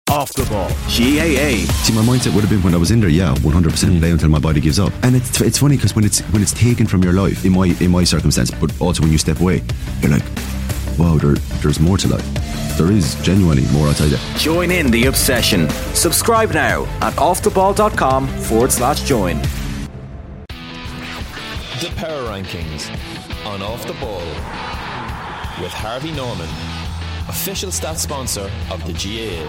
Off the Ball. GAA. See, my mindset would have been when I was in there, 100% play until my body gives up. And it's funny because when it's taken from your life, in my circumstance, but also when you step away, you're like, wow, there's more to life. There is genuinely more outside there. Join in the obsession. Subscribe now at offtheball.com/join. The Power Rankings on Off the Ball with Harvey Norman, official stats sponsor of the GAA.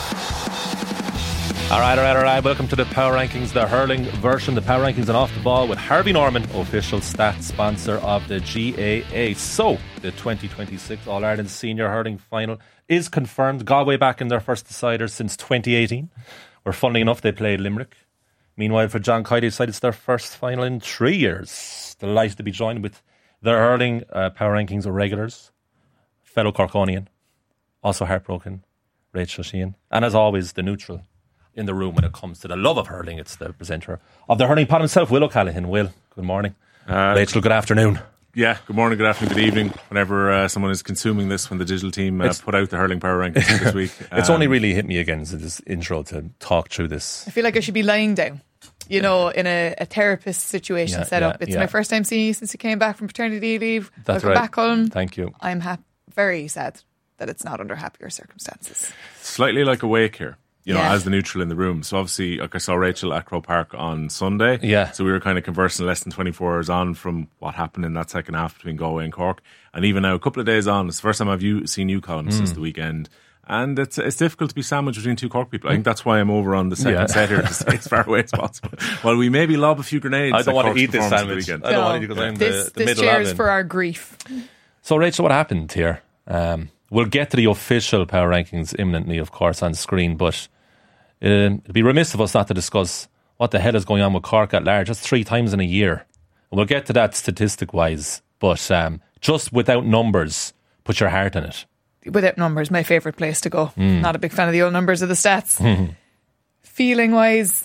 All right. Welcome to the Power Rankings, the hurling version. The Power Rankings and Off the Ball with Harvey Norman, official stats sponsor of the GAA. So, the 2026 All-Ireland Senior Hurling Final is confirmed. Galway back in their first decider since 2018, where funnily enough they played Limerick. Meanwhile, for John Coyday side, it's their first final in 3 years. Delighted to be joined with their hurling Power Rankings regulars, fellow Corkonian, also heartbroken, Rachel Sheehan, and as always, the neutral in the room when it comes to the love of hurling. It's the presenter of the hurling pod himself, Will O'Callaghan. Will, good morning. Rachel, good afternoon. Yeah, good morning, good afternoon, good evening, whenever someone is consuming this, when the digital team put out the hurling Power Rankings this week. It's only really hit me again, this intro, to talk through this. I feel like I should be lying down, in a therapist situation set up. It's my first time seeing you since you came back from paternity leave. That's Welcome right. back, Colin. Thank you. I'm very sad that it's not under happier circumstances. Slightly like a wake here, Yeah. as the neutral in the room. So obviously, like I saw Rachel at Crow Park on Sunday. Yeah. So we were kind of conversing less than 24 hours on from what happened in that second half between Galway and Cork. And even now, a couple of days on, it's the first time I've seen you, Colin, since the weekend. And it's difficult to be sandwiched between two Cork people. I think that's why I'm over on the second set here to stay as far away as possible. Well, we maybe lob a few grenades. I don't want to eat this performance sandwich. the I don't want to because I'm This the middle cheers admin. for our grief. So, Rachel, what happened here? We'll get to the official Power Rankings imminently, of course, on screen, but it'd be remiss of us not to discuss what the hell is going on with Cork at large. That's 3 times in a year. And we'll get to that statistic-wise, but just without numbers, put your heart in it. Without numbers, my favourite place to go. Not a big fan of the old numbers of the stats. Feeling-wise,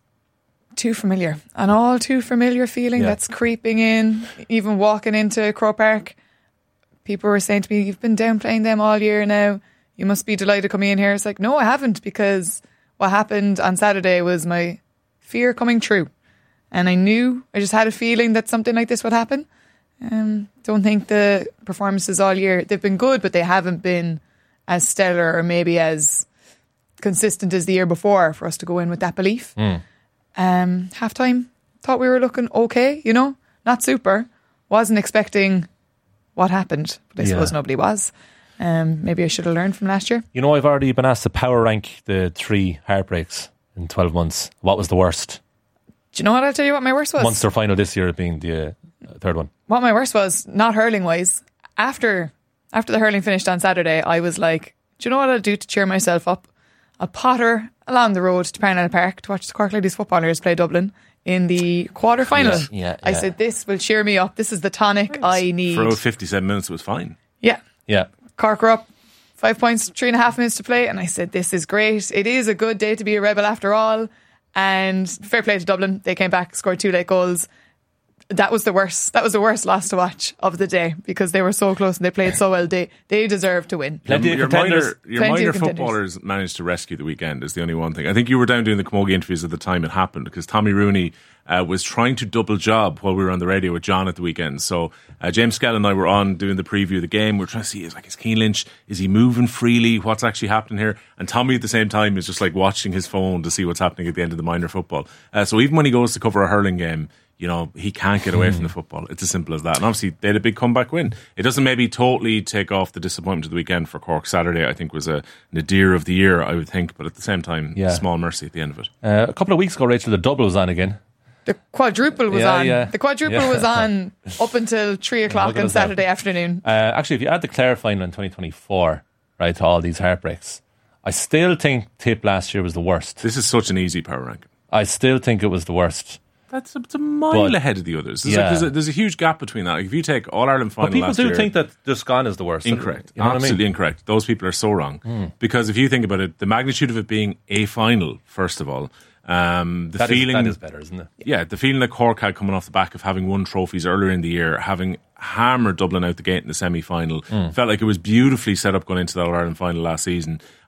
too familiar. An all too familiar feeling that's creeping in, even walking into Crow Park. People were saying to me, you've been downplaying them all year now. You must be delighted coming in here. It's like, no, I haven't, because what happened on Saturday was my fear coming true. And I just had a feeling that something like this would happen. Don't think the performances all year, they've been good, but they haven't been as stellar or maybe as consistent as the year before for us to go in with that belief. Half-time, thought we were looking okay, not super. Wasn't expecting what happened, but I suppose nobody was. Maybe I should have learned from last year. I've already been asked to power rank the 3 heartbreaks in 12 months. What was the worst? Do you know what? I'll tell you what my worst was. Munster final this year being the third one. What my worst was, not hurling wise, after the hurling finished on Saturday, I was like, do you know what I'll do to cheer myself up? I'll potter along the road to Parnell Park to watch the Cork Ladies footballers play Dublin in the quarter-final. Yeah. I said, this will cheer me up. This is the tonic I need. For about 57 minutes, it was fine. Yeah. Yeah. Cork were up 5 points, 3.5 minutes to play, and I said, this is great. It is a good day to be a rebel after all. And fair play to Dublin. They came back, scored 2 late goals. That was the worst. That was the worst loss to watch of the day, because they were so close and they played so well. They deserved to win. Your minor contenders. footballers managed to rescue the weekend is the only one thing. I think you were down doing the Camogie interviews at the time it happened, because Tommy Rooney was trying to double job while we were on the radio with John at the weekend. So James Skell and I were on doing the preview of the game. We're trying to see, is Cian Lynch, is he moving freely? What's actually happening here? And Tommy at the same time is just like watching his phone to see what's happening at the end of the minor football. So even when he goes to cover a hurling game, he can't get away from the football. It's as simple as that. And obviously, they had a big comeback win. It doesn't maybe totally take off the disappointment of the weekend for Cork. Saturday, I think, was a nadir of the year, I would think. But at the same time, small mercy at the end of it. A couple of weeks ago, Rachel, the double was on again. The quadruple was on. Yeah. The quadruple was on up until 3 o'clock on Saturday afternoon. Actually, if you add the Clare final in 2024, right, to all these heartbreaks, I still think Tip last year was the worst. This is such an easy power ranking. I still think it was the worst. It's a mile ahead of the others. There's a huge gap between that. Like if you take All-Ireland final But people last do year, think that Duskon is the worst. Incorrect. You know Absolutely incorrect. Those people are so wrong. Because if you think about it, the magnitude of it being a final, first of all, that is better, isn't it? Yeah, the feeling that Cork had coming off the back of having won trophies earlier in the year, having hammered Dublin out the gate in the semi-final, felt like it was beautifully set up going into that All-Ireland final last season.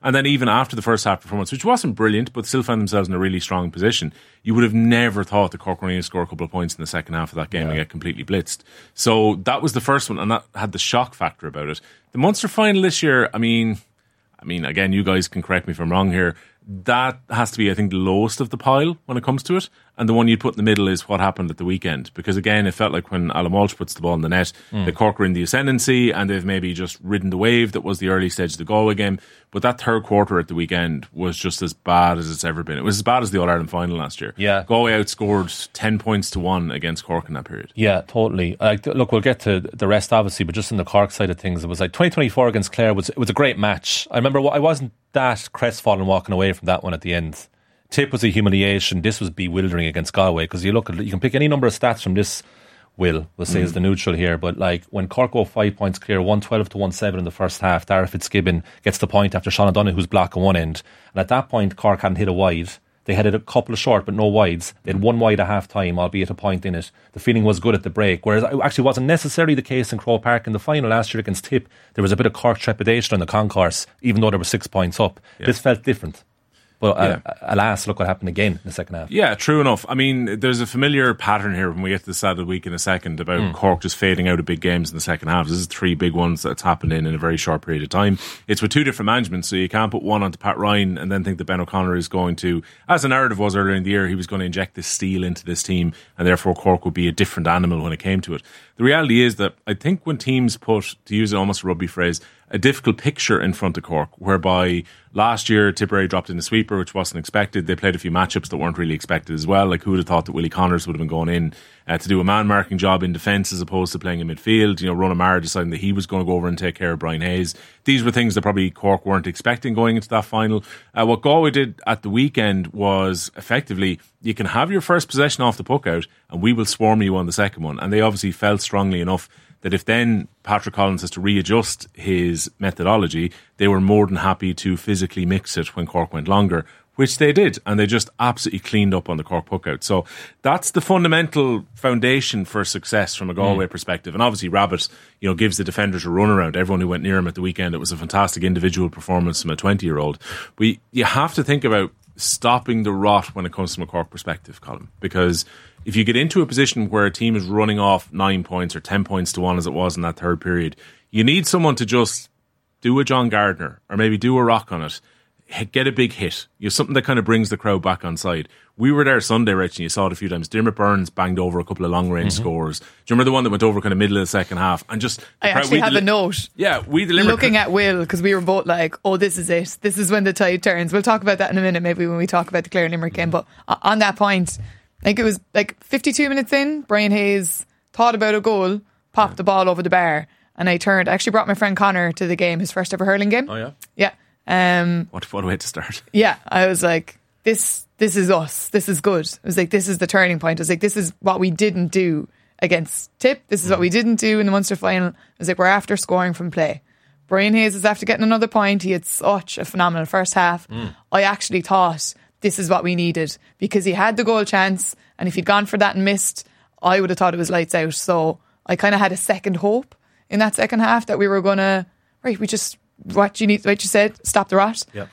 And then even after the first half performance, which wasn't brilliant, but still found themselves in a really strong position, you would have never thought that Cork were going to score a couple of points in the second half of that game and get completely blitzed. So that was the first one, and that had the shock factor about it. The Munster final this year, I mean, again, you guys can correct me if I'm wrong here. That has to be, I think, the lowest of the pile when it comes to it. And the one you'd put in the middle is what happened at the weekend. Because again, it felt like when Alan Walsh puts the ball in the net, the Cork were in the ascendancy and they've maybe just ridden the wave that was the early stage of the Galway game. But that third quarter at the weekend was just as bad as it's ever been. It was as bad as the All-Ireland final last year. Yeah. Galway outscored 10 points to 1 against Cork in that period. Yeah, totally. Look, we'll get to the rest, obviously, but just on the Cork side of things, it was like 2024 against Clare it was a great match. I remember I wasn't that crestfallen walking away from that one at the end. Tip was a humiliation. This was bewildering against Galway, because you can pick any number of stats from this. We'll say is the neutral here, but like when Cork go 5 points clear, 112 to 1-7 in the first half, Dara Fitzgibbon gets the point after Sean O'Donoghu's block on one end, and at that point Cork hadn't hit a wide. They had a couple of short but no wides. They had one wide at half time, albeit a point in it. The feeling was good at the break, whereas it actually wasn't necessarily the case in Croke Park in the final last year against Tip. There was a bit of Cork trepidation on the concourse, even though there were 6 points up. This felt different. But alas, look what happened again in the second half. Yeah, true enough. I mean, there's a familiar pattern here when we get to the start of the week in a second about Cork just fading out of big games in the second half. This is 3 big ones that's happened in a very short period of time. It's with 2 different managements, so you can't put one onto Pat Ryan and then think that Ben O'Connor is going to, as the narrative was earlier in the year, he was going to inject this steel into this team and therefore Cork would be a different animal when it came to it. The reality is that I think when teams put, to use almost a rugby phrase, a difficult picture in front of Cork, whereby last year Tipperary dropped in the sweeper, which wasn't expected. They played a few matchups that weren't really expected as well. Like, who would have thought that Willie Connors would have been going in to do a man-marking job in defence as opposed to playing in midfield? You know, Ronan Mara deciding that he was going to go over and take care of Brian Hayes. These were things that probably Cork weren't expecting going into that final. What Galway did at the weekend was effectively, you can have your first possession off the puck out and we will swarm you on the second one. And they obviously felt strongly enough that if then Patrick Collins has to readjust his methodology, they were more than happy to physically mix it when Cork went longer, which they did, and they just absolutely cleaned up on the Cork puck out. So that's the fundamental foundation for success from a Galway perspective. And obviously Rabbit, you know, gives the defenders a run around. Everyone who went near him at the weekend, it was a fantastic individual performance from a 20-year-old. But you have to think about stopping the rot when it comes from a Cork perspective, Colin, because if you get into a position where a team is running off 9 points or 10 points to 1 as it was in that third period, you need someone to just do a John Gardner or maybe do a rock on it, get a big hit. You know, something that kind of brings the crowd back on side. We were there Sunday, Rich, and you saw it a few times. Dermot Burns banged over a couple of long-range scores. Do you remember the one that went over kind of middle of the second half? And just I actually have a note. Yeah, we delivered. Looking at Will, because we were both like, oh, this is it. This is when the tide turns. We'll talk about that in a minute, maybe when we talk about the Clare Limerick game. But on that point, I think it was like 52 minutes in, Brian Hayes thought about a goal, popped the ball over the bar, and I actually brought my friend Connor to the game, his first ever hurling game. Oh, yeah? Yeah. What a way to start. Yeah, I was like, this is us. This is good. I was like, this is the turning point. I was like, this is what we didn't do against Tip. This is what we didn't do in the Munster final. I was like, we're after scoring from play. Brian Hayes is after getting another point. He had such a phenomenal first half. I actually thought this is what we needed because he had the goal chance, and if he'd gone for that and missed, I would have thought it was lights out. So I kind of had a second hope in that second half that we were going to, we just, what you said, stop the rot. Yeah.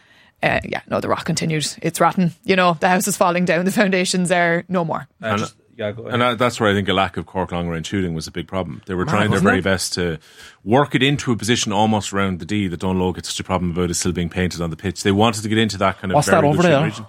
The rot continued. It's rotten. You know, the house is falling down. The foundations are no more. Go ahead. And that's where I think a lack of Cork long range shooting was a big problem. They were trying their very best to work it into a position almost around the D that Donlow gets such a problem about is still being painted on the pitch. They wanted to get into that kind of variable shooting region.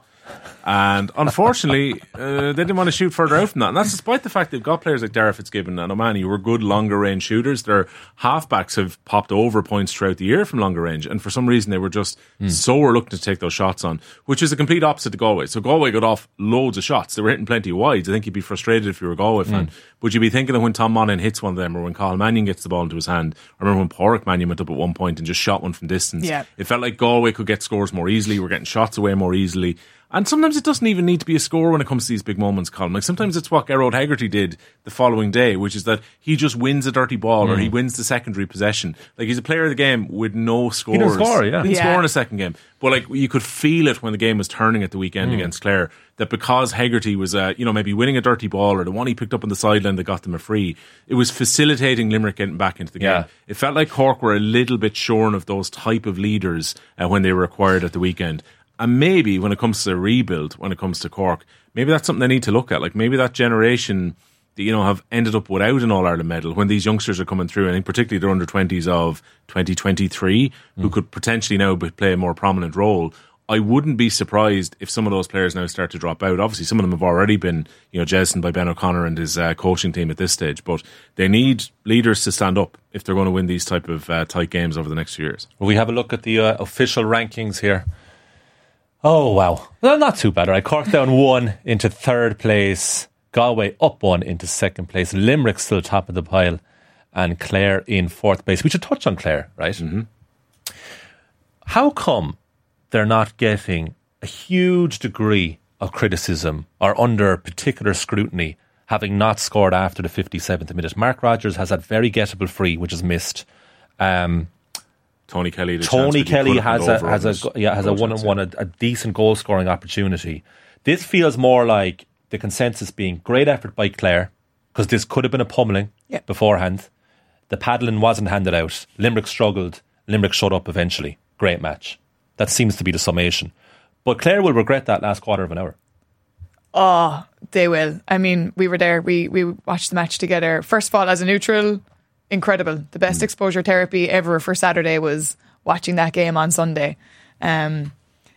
And unfortunately, they didn't want to shoot further out from that. And that's despite the fact they've got players like Dara Fitzgibbon and O'Mahony who were good longer range shooters. Their halfbacks have popped over points throughout the year from longer range. And for some reason, they were just so reluctant to take those shots on, which is a complete opposite to Galway. So Galway got off loads of shots. They were hitting plenty of wides. I think you'd be frustrated if you were a Galway fan. But you'd be thinking that when Tom Monaghan hits one of them or when Cathal Mannion gets the ball into his hand. I remember when Pádraig Mannion went up at one point and just shot one from distance. Yeah. It felt like Galway could get scores more easily. We're getting shots away more easily. And sometimes sometimes it doesn't even need to be a score when it comes to these big moments, Colin. Like sometimes it's what Gerard Hegarty did the following day, which is that he just wins a dirty ball or he wins the secondary possession. Like he's a player of the game with no scores. He didn't score, yeah. He didn't score in a second game. But like you could feel it when the game was turning at the weekend against Clare, that because Hegarty was maybe winning a dirty ball or the one he picked up on the sideline that got them a free, it was facilitating Limerick getting back into the game. Yeah. It felt like Cork were a little bit shorn of those type of leaders when they were acquired at the weekend. And maybe when it comes to rebuild, when it comes to Cork, maybe that's something they need to look at. Like maybe that generation that, have ended up without an All-Ireland medal, when these youngsters are coming through, I think particularly the under-20s of 2023, who could potentially now play a more prominent role, I wouldn't be surprised if some of those players now start to drop out. Obviously, some of them have already been, jettisoned by Ben O'Connor and his coaching team at this stage, but they need leaders to stand up if they're going to win these type of tight games over the next few years. Will we have a look at the official rankings here? Oh, wow. Well, not too bad. Right? Cork down 1 into 3rd place. Galway up 1 into 2nd place. Limerick still top of the pile. And Clare in 4th place. We should touch on Clare, right? Mm-hmm. How come they're not getting a huge degree of criticism or under particular scrutiny, having not scored after the 57th minute? Mark Rogers has that very gettable free, which is missed. Tony Kelly has a one-on-one, a decent goal scoring opportunity. This feels more like the consensus being great effort by Clare, because this could have been a pummeling beforehand. The paddling wasn't handed out. Limerick struggled. Limerick shut up eventually. Great match. That seems to be the summation. But Clare will regret that last quarter of an hour. Oh, they will. I mean, we were there. We watched the match together. First of all, as a neutral, incredible. The best exposure therapy ever for Saturday was watching that game on Sunday. It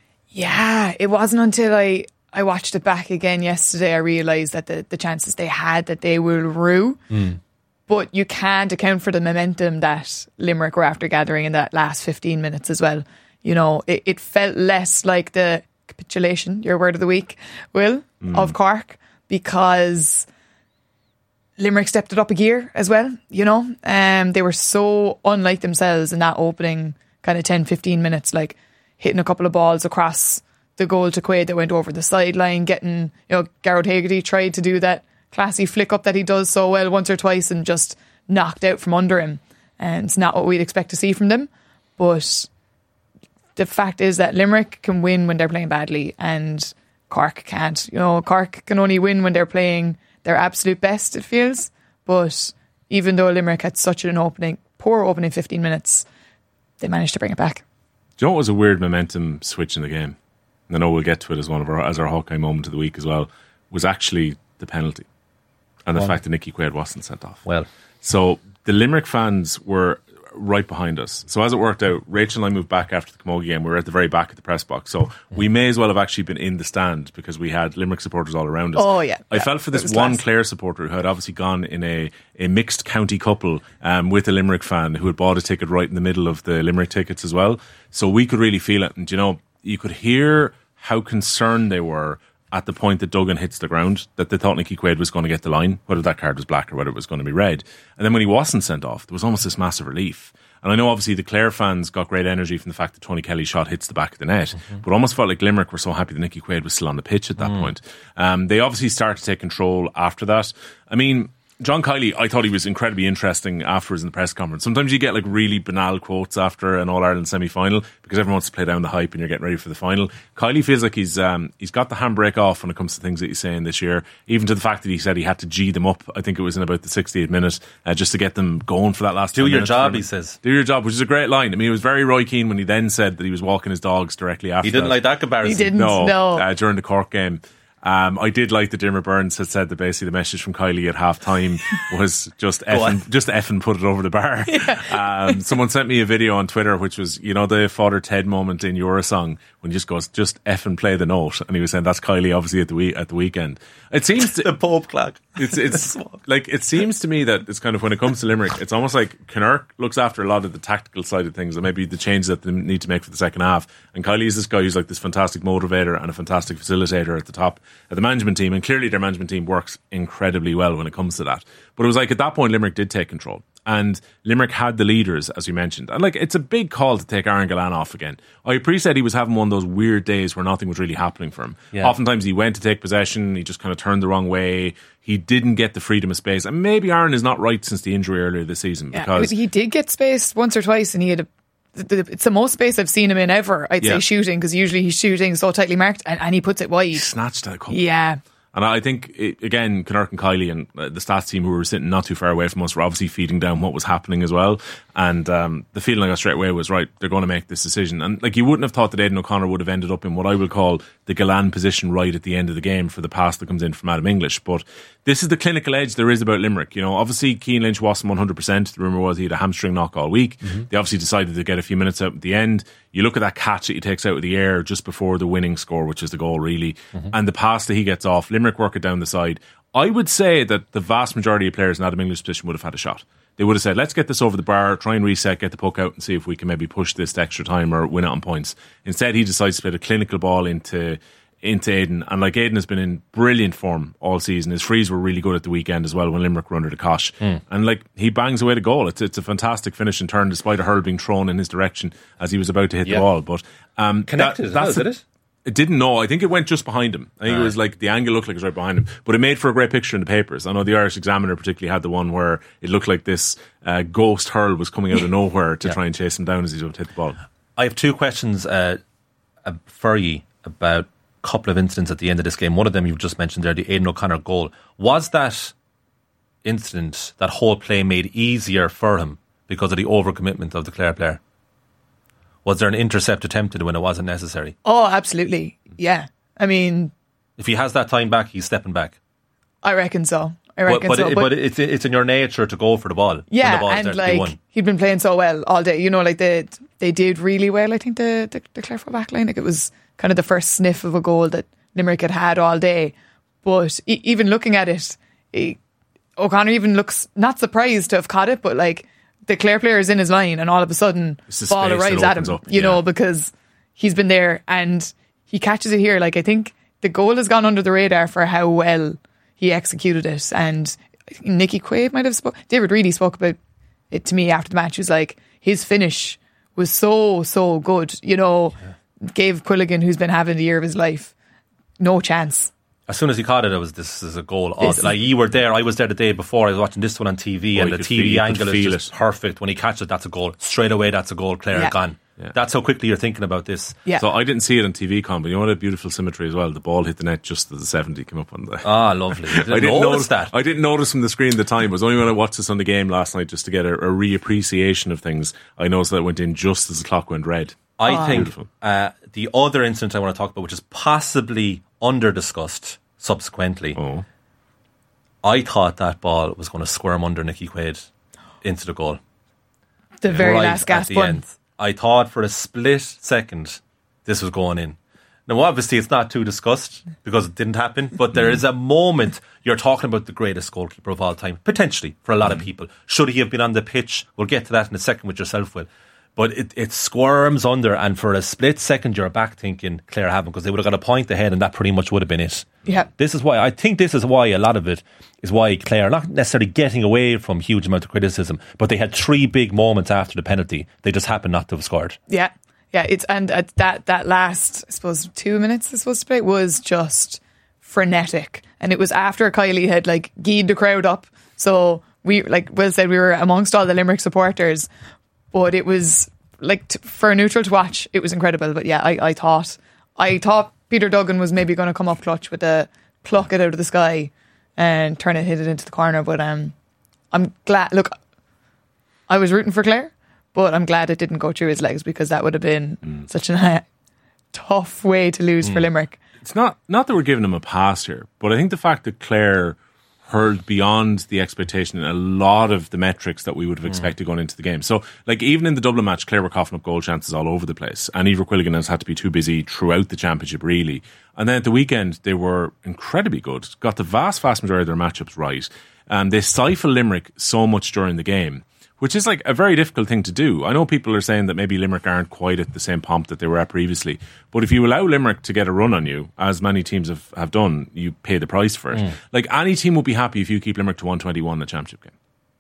wasn't until I watched it back again yesterday I realised that the chances they had that they will rue. But you can't account for the momentum that Limerick were after gathering in that last 15 minutes as well. It felt less like the capitulation, your word of the week, Will, of Cork, because Limerick stepped it up a gear as well, They were so unlike themselves in that opening kind of 10-15 minutes, like hitting a couple of balls across the goal to Quaid that went over the sideline, getting, Gerard Hegarty tried to do that classy flick up that he does so well once or twice and just knocked out from under him. And it's not what we'd expect to see from them. But the fact is that Limerick can win when they're playing badly and Cork can't. Cork can only win when they're playing their absolute best, it feels. But even though Limerick had such an poor opening 15 minutes, they managed to bring it back. Do you know what was a weird momentum switch in the game? And I know we'll get to it as our Hawkeye moment of the week as well, was actually the penalty. And the fact that Nicky Quaid wasn't sent off. Well, so the Limerick fans were right behind us. So as it worked out, Rachel and I moved back after the Camogie game. We were at the very back of the press box. So we may as well have actually been in the stand because we had Limerick supporters all around us. Oh, yeah. I felt for this one Clare supporter who had obviously gone in a mixed county couple with a Limerick fan who had bought a ticket right in the middle of the Limerick tickets as well. So we could really feel it. And, you could hear how concerned they were at the point that Duggan hits the ground, that they thought Nicky Quaid was going to get the line, whether that card was black or whether it was going to be red. And then when he wasn't sent off, there was almost this massive relief. And I know obviously the Clare fans got great energy from the fact that Tony Kelly's shot hits the back of the net, but almost felt like Limerick were so happy that Nicky Quaid was still on the pitch at that point. They obviously started to take control after that. I mean, John Kiely, I thought he was incredibly interesting afterwards in the press conference. Sometimes you get like really banal quotes after an All-Ireland semi-final because everyone wants to play down the hype and you're getting ready for the final. Kiely feels like he's got the handbrake off when it comes to things that he's saying this year, even to the fact that he said he had to G them up. I think it was in about the 68th minute just to get them going for that last 2 minutes. Do your job, he says. Do your job, which is a great line. I mean, it was very Roy Keane when he then said that he was walking his dogs directly after. He didn't like that comparison. He didn't, no. During the Cork game. I did like that Dermot Burns had said that basically the message from Kiely at half time was just effing put it over the bar. Yeah. Someone sent me a video on Twitter which was, the Father Ted moment in Eurosong when he just goes, just effing play the note. And he was saying that's Kiely obviously at the weekend. It seems the Pope clock. It's like, it seems to me that it's kind of, when it comes to Limerick, it's almost like Kinnerk looks after a lot of the tactical side of things and maybe the changes that they need to make for the second half. And Kiely is this guy who's like this fantastic motivator and a fantastic facilitator at the top of the management team, and clearly their management team works incredibly well when it comes to that. But it was like at that point Limerick did take control, And Limerick had the leaders, as we mentioned. And like, it's a big call to take Aaron Gillane off again. I appreciate he was having one of those weird days where nothing was really happening for him. Yeah. Oftentimes he went to take possession, he just kind of turned the wrong way. He didn't get the freedom of space. And maybe Aaron is not right since the injury earlier this season. Because he did get space once or twice, and he had it's the most space I've seen him in ever, I'd say, shooting, because usually he's shooting so tightly marked, and he puts it wide. He snatched that couple. Yeah. And I think, again, Connacht and Kiley and the stats team who were sitting not too far away from us were obviously feeding down what was happening as well. And the feeling I got straight away was, right, they're going to make this decision. And like, you wouldn't have thought that Aidan O'Connor would have ended up in what I will call the Gillane position right at the end of the game for the pass that comes in from Adam English. But this is the clinical edge there is about Limerick. You know, obviously Cian Lynch wasn't 100%. The rumour was he had a hamstring knock all week. Mm-hmm. They obviously decided to get a few minutes out at the end. You look at that catch that he takes out of the air just before the winning score, which is the goal really, and the pass that he gets off, Limerick work it down the side. I would say that the vast majority of players in Adam English's position would have had a shot. They would have said, let's get this over the bar, try and reset, get the puck out and see if we can maybe push this to extra time or win it on points. Instead, he decides to play a clinical ball into Aidan, and like, Aidan has been in brilliant form all season. His frees were really good at the weekend as well when Limerick were under the cosh, and like, he bangs away the goal. It's a fantastic finish and turn despite a hurl being thrown in his direction as he was about to hit the ball. But connected, that's it. It didn't know. I think it went just behind him. I think it was like the angle looked like it was right behind him, but it made for a great picture in the papers. I know the Irish Examiner particularly had the one where it looked like this ghost hurl was coming out of nowhere to try and chase him down as he was about to hit the ball. I have two questions for you about a couple of incidents at the end of this game. One of them you've just mentioned there, the Aidan O'Connor goal. Was that incident, that whole play, made easier for him because of the overcommitment of the Clare player? Was there an intercept attempted when it wasn't necessary? Oh, absolutely. Yeah. I mean, if he has that time back, he's stepping back. I reckon so. But it's in your nature to go for the ball. Yeah, when the ball's and there to be like, won. he'd been playing so well all day. You know, like they did really well. I think the Clare back line, like, it was kind of the first sniff of a goal that Limerick had all day. But even looking at it, O'Connor even looks not surprised to have caught it, but like, the Clare player is in his line, and all of a sudden, ball arrives at him. You know, because he's been there and he catches it here. Like, I think the goal has gone under the radar for how well he executed it. And I think Nicky Quaid might have David Reedy spoke about it to me after the match. He was like, his finish was so good. You know, gave Quilligan, who's been having the year of his life, no chance. As soon as he caught it, this is a goal. Like, you were there, I was there the day before. I was watching this one on TV, and the TV angle is just perfect. When he catches it, that's a goal. Straight away, that's a goal. Clare gone. Yeah. That's how quickly you're thinking about this. Yeah. So I didn't see it on TV, Con, but you know what a beautiful symmetry as well. The ball hit the net just as the 70 came up on the... Ah, lovely. I didn't notice that. I didn't notice from the screen at the time. It was only when I watched this on the game last night just to get a reappreciation of things. I noticed that it went in just as the clock went red. I think the other incident I want to talk about, which is possibly under-discussed subsequently, I thought that ball was going to squirm under Nicky Quaid into the goal. The very last gasp one. I thought for a split second this was going in. Now, obviously, it's not too discussed because it didn't happen, but there is a moment. You're talking about the greatest goalkeeper of all time, potentially, for a lot of people. Should he have been on the pitch? We'll get to that in a second with yourself, Will. But it squirms under, and for a split second, you're back thinking Clare haven't, because they would have got a point ahead, and that pretty much would have been it. Yeah. This is why a lot of it is why Clare, not necessarily getting away from huge amount of criticism, but they had three big moments after the penalty. They just happened not to have scored. Yeah. Yeah, that last, I suppose, 2 minutes they're supposed to play was just frenetic. And it was after Kiley had like geed the crowd up. So we, like Will said, we were amongst all the Limerick supporters. But it was like, for a neutral to watch, it was incredible. But yeah, I thought Peter Duggan was maybe going to come up clutch with a pluck it out of the sky and hit it into the corner. But I'm glad. Look, I was rooting for Clare, but I'm glad it didn't go through his legs, because that would have been such a tough way to lose for Limerick. It's not that we're giving him a pass here, but I think the fact that Clare hurled beyond the expectation in a lot of the metrics that we would have expected going into the game. So, like, even in the Dublin match, Clare were coughing up goal chances all over the place, and Eibhear Quilligan has had to be too busy throughout the championship, really. And then at the weekend, they were incredibly good, got the vast majority of their matchups right, and they stifle Limerick so much during the game, which is like a very difficult thing to do. I know people are saying that maybe Limerick aren't quite at the same pomp that they were at previously, but if you allow Limerick to get a run on you, as many teams have done, you pay the price for it. Like, any team would be happy if you keep Limerick to 121 in a championship game.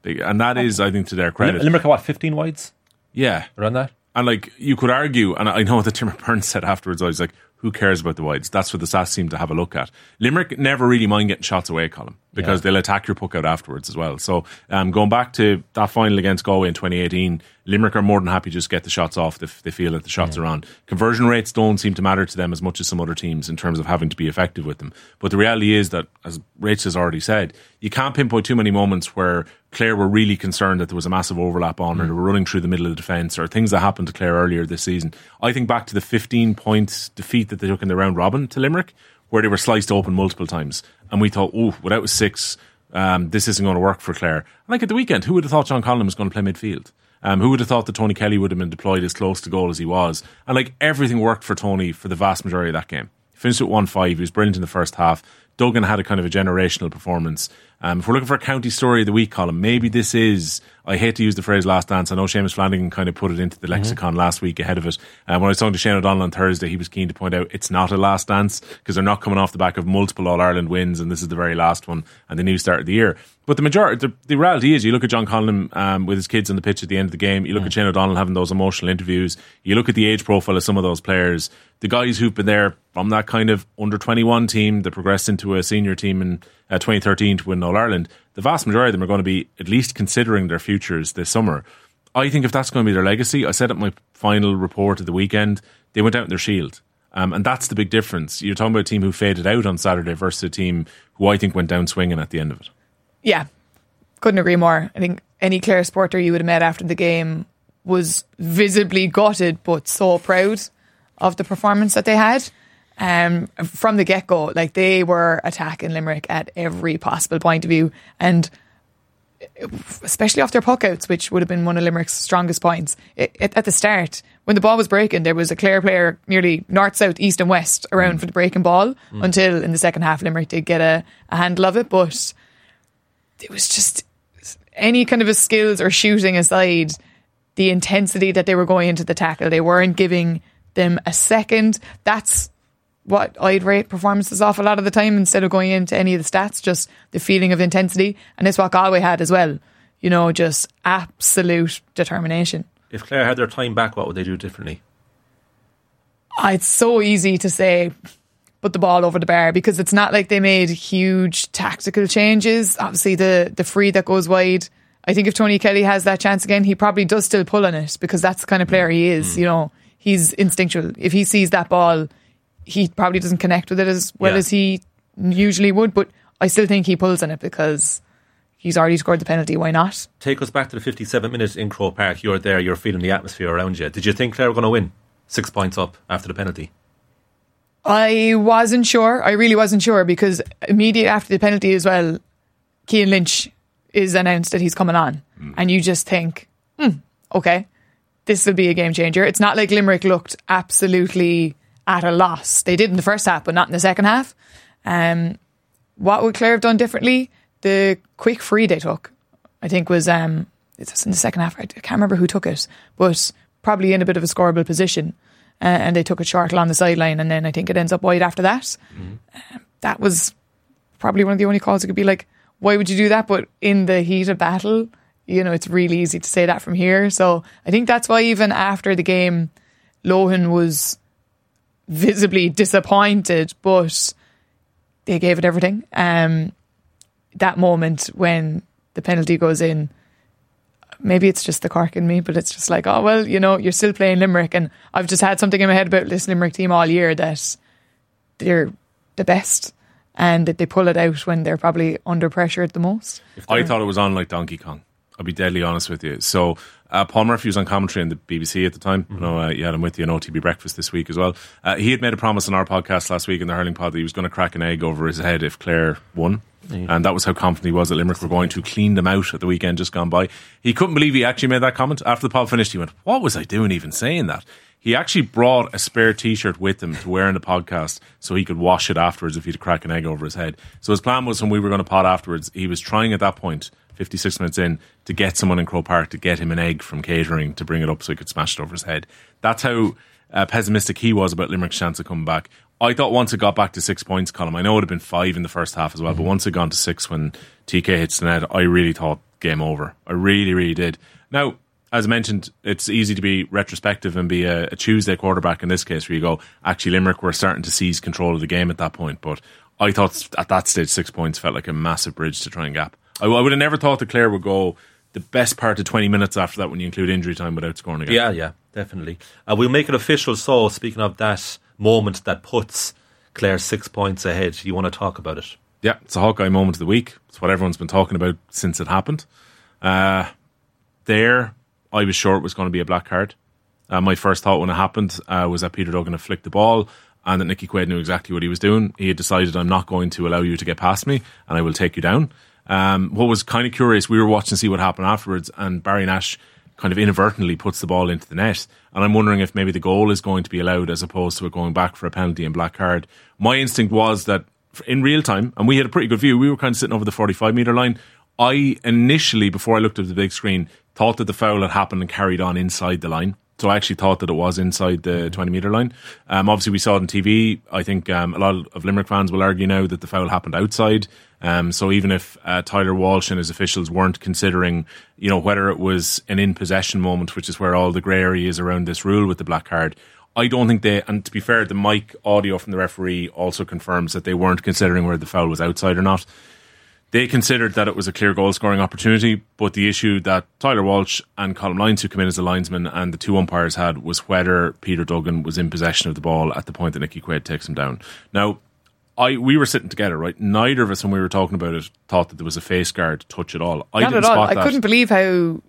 And that is, I think, to their credit. Limerick are what, 15 wides? Yeah. Around that? And like, you could argue, and I know that Tim Byrne said afterwards, I was like, who cares about the wides? That's what the stats seem to have a look at. Limerick never really mind getting shots away, Colin, because they'll attack your puck out afterwards as well. So going back to that final against Galway in 2018, Limerick are more than happy to just get the shots off if they feel that the shots are on. Conversion rates don't seem to matter to them as much as some other teams in terms of having to be effective with them. But the reality is that, as Rach has already said, you can't pinpoint too many moments where Clare were really concerned that there was a massive overlap on, or they were running through the middle of the defence, or things that happened to Clare earlier this season. I think back to the 15-point defeat that they took in the round robin to Limerick, where they were sliced open multiple times, and we thought, without a 6, this isn't going to work for Clare. And like at the weekend, who would have thought John Conlon was going to play midfield? Who would have thought that Tony Kelly would have been deployed as close to goal as he was? And like, everything worked for Tony for the vast majority of that game. He finished at 1-5. He was brilliant in the first half. Duggan had a kind of a generational performance. If we're looking for a county story of the week column, maybe this is, I hate to use the phrase last dance, I know Seamus Flanagan kind of put it into the lexicon last week ahead of it. When I was talking to Shane O'Donnell on Thursday, he was keen to point out it's not a last dance, because they're not coming off the back of multiple All-Ireland wins, and this is the very last one and the new start of the year. But the reality is, you look at John Conlon with his kids on the pitch at the end of the game, you look at Shane O'Donnell having those emotional interviews, you look at the age profile of some of those players, the guys who've been there from that kind of under-21 team that progressed into a senior team in 2013 to win All-Ireland, the vast majority of them are going to be at least considering their futures this summer. I think if that's going to be their legacy, I said at my final report at the weekend, they went out in their shield. And that's the big difference. You're talking about a team who faded out on Saturday versus a team who I think went down swinging at the end of it. Yeah, couldn't agree more. I think any Clare supporter you would have met after the game was visibly gutted but so proud of the performance that they had. From the get-go, like, they were attacking Limerick at every possible point of view, and especially off their puck-outs, which would have been one of Limerick's strongest points. At the start, when the ball was breaking, there was a Clare player nearly north, south, east and west around for the breaking ball, until in the second half Limerick did get a handle of it. But it was just, any kind of a skills or shooting aside, the intensity that they were going into the tackle, they weren't giving them a second. That's what I'd rate performances off a lot of the time, instead of going into any of the stats, just the feeling of intensity. And it's what Galway had as well, you know, just absolute determination. If Clare had their time back, what would they do differently? It's so easy to say put the ball over the bar, because it's not like they made huge tactical changes. Obviously the free that goes wide, I think if Tony Kelly has that chance again, he probably does still pull on it, because that's the kind of player he is. You know, he's instinctual. If he sees that ball, he probably doesn't connect with it as well as he usually would, but I still think he pulls on it because he's already scored the penalty. Why not? Take us back to the 57 minutes in Croke Park. You're there, you're feeling the atmosphere around you. Did you think Clare were going to win 6 points up after the penalty? I wasn't sure. I really wasn't sure, because immediately after the penalty as well, Cian Lynch is announced that he's coming on, and you just think, okay, this will be a game changer. It's not like Limerick looked absolutely at a loss. They did in the first half, but not in the second half. What would Clare have done differently? The quick free they took, I think, was it's in the second half. I can't remember who took it, but probably in a bit of a scoreable position. And they took it short along the sideline, and then I think it ends up wide after that. That was probably one of the only calls that could be like, why would you do that? But in the heat of battle, you know, it's really easy to say that from here. So I think that's why even after the game, Lohan was visibly disappointed, but they gave it everything. That moment when the penalty goes in, maybe it's just the Cork in me, but it's just like, oh, well, you know, you're still playing Limerick, and I've just had something in my head about this Limerick team all year, that they're the best and that they pull it out when they're probably under pressure at the most. I thought it was on like Donkey Kong, I'll be deadly honest with you. So Paul Murphy was on commentary on the BBC at the time. I know you had him with you on OTB Breakfast this week as well. He had made a promise on our podcast last week in the Hurling Pod that he was going to crack an egg over his head if Clare won. And that was how confident he was that Limerick were going to clean them out at the weekend just gone by. He couldn't believe he actually made that comment. After the pod finished, he went, what was I doing even saying that? He actually brought a spare t-shirt with him to wear in the podcast so he could wash it afterwards if he'd crack an egg over his head. So his plan was, when we were going to pod afterwards, he was trying at that point, 56 minutes in, to get someone in Croke Park to get him an egg from catering to bring it up so he could smash it over his head. That's how pessimistic he was about Limerick's chance of coming back. I thought once it got back to 6 points, Colin, I know it would have been 5 in the first half as well, but once it gone to 6 when TK hits the net, I really thought game over. I really, really did. Now, as I mentioned, it's easy to be retrospective and be a Tuesday quarterback in this case, where you go, actually Limerick were starting to seize control of the game at that point, but I thought at that stage 6 points felt like a massive bridge to try and gap. I would have never thought that Clare would go the best part of 20 minutes after that when you include injury time without scoring again. Yeah, definitely. We'll make it official. So, speaking of that moment that puts Clare 6 points ahead, you want to talk about it? Yeah, it's a Hawkeye moment of the week. It's what everyone's been talking about since it happened. There, I was sure it was going to be a black card. My first thought when it happened was that Peter Duggan had flicked the ball and that Nicky Quaid knew exactly what he was doing. He had decided, I'm not going to allow you to get past me and I will take you down. What was kind of curious, we were watching to see what happened afterwards, and Barry Nash kind of inadvertently puts the ball into the net, and I'm wondering if maybe the goal is going to be allowed as opposed to it going back for a penalty and black card. My instinct was that in real time, and we had a pretty good view, we were kind of sitting over the 45 metre line. I initially, before I looked at the big screen, thought that the foul had happened and carried on inside the line. So I actually thought that it was inside the 20 metre line. Obviously we saw it on TV. I think a lot of Limerick fans will argue now that the foul happened outside. So even if Tyler Walsh and his officials weren't considering, whether it was an in possession moment, which is where all the grey area is around this rule with the black card, I don't think and to be fair, the mic audio from the referee also confirms that they weren't considering whether the foul was outside or not. They considered that it was a clear goal scoring opportunity, but the issue that Tyler Walsh and Colm Lyons, who come in as the linesman, and the two umpires had was whether Peter Duggan was in possession of the ball at the point that Nicky Quaid takes him down. Now, we were sitting together, right? Neither of us, when we were talking about it, thought that there was a face guard touch at all. Not at all. I couldn't believe how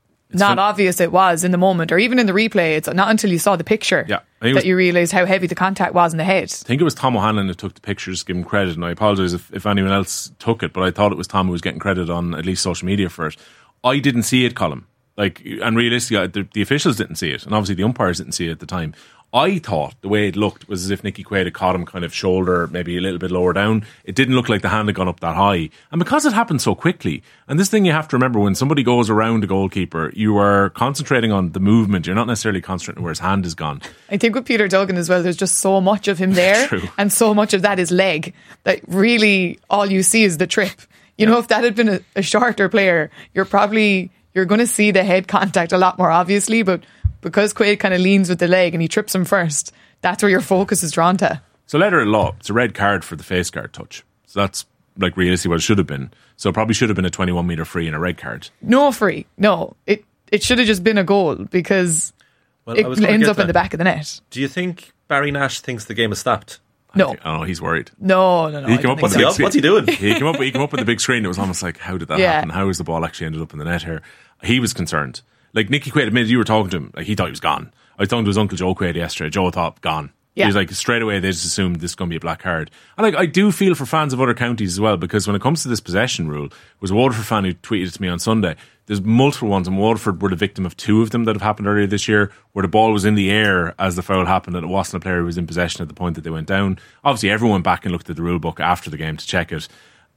obvious it was in the moment, or even in the replay. It's not until you saw the picture that you realise how heavy the contact was in the head. I think it was Tom O'Hanlon who took the pictures, give him credit, and I apologise if anyone else took it, but I thought it was Tom who was getting credit on at least social media for it. I didn't see it, Colm. And realistically, the officials didn't see it, and obviously the umpires didn't see it at the time. I thought the way it looked was as if Nicky Quaid had caught him kind of shoulder, maybe a little bit lower down. It didn't look like the hand had gone up that high. And because it happened so quickly, and this thing you have to remember, when somebody goes around a goalkeeper, you are concentrating on the movement. You're not necessarily concentrating where his hand is gone. I think with Peter Duggan as well, there's just so much of him there. And so much of that is leg, that really all you see is the trip. If that had been a shorter player, you're going to see the head contact a lot more obviously, but because Quaid kind of leans with the leg and he trips him first, that's where your focus is drawn to. So letter of law, it's a red card for the face guard touch. So that's like realistically what it should have been. So it probably should have been a 21 metre free and a red card. No free. No. It should have just been a goal because it ends up in the back of the net. Do you think Barry Nash thinks the game is stopped? No. He's worried. No. He came up on the big screen. What's he doing? He came up with the big screen. It was almost like, how did that happen? How has the ball actually ended up in the net here? He was concerned. Like Nicky Quaid admitted, you were talking to him, like he thought he was gone. I was talking to his uncle Joe Quaid yesterday. Joe thought gone. Yeah. He was like, straight away they just assumed this is going to be a black card. And I do feel for fans of other counties as well, because when it comes to this possession rule, there was a Waterford fan who tweeted to me on Sunday. There's multiple ones, and Waterford were the victim of two of them that have happened earlier this year, where the ball was in the air as the foul happened and it wasn't a player who was in possession at the point that they went down. Obviously everyone went back and looked at the rule book after the game to check it.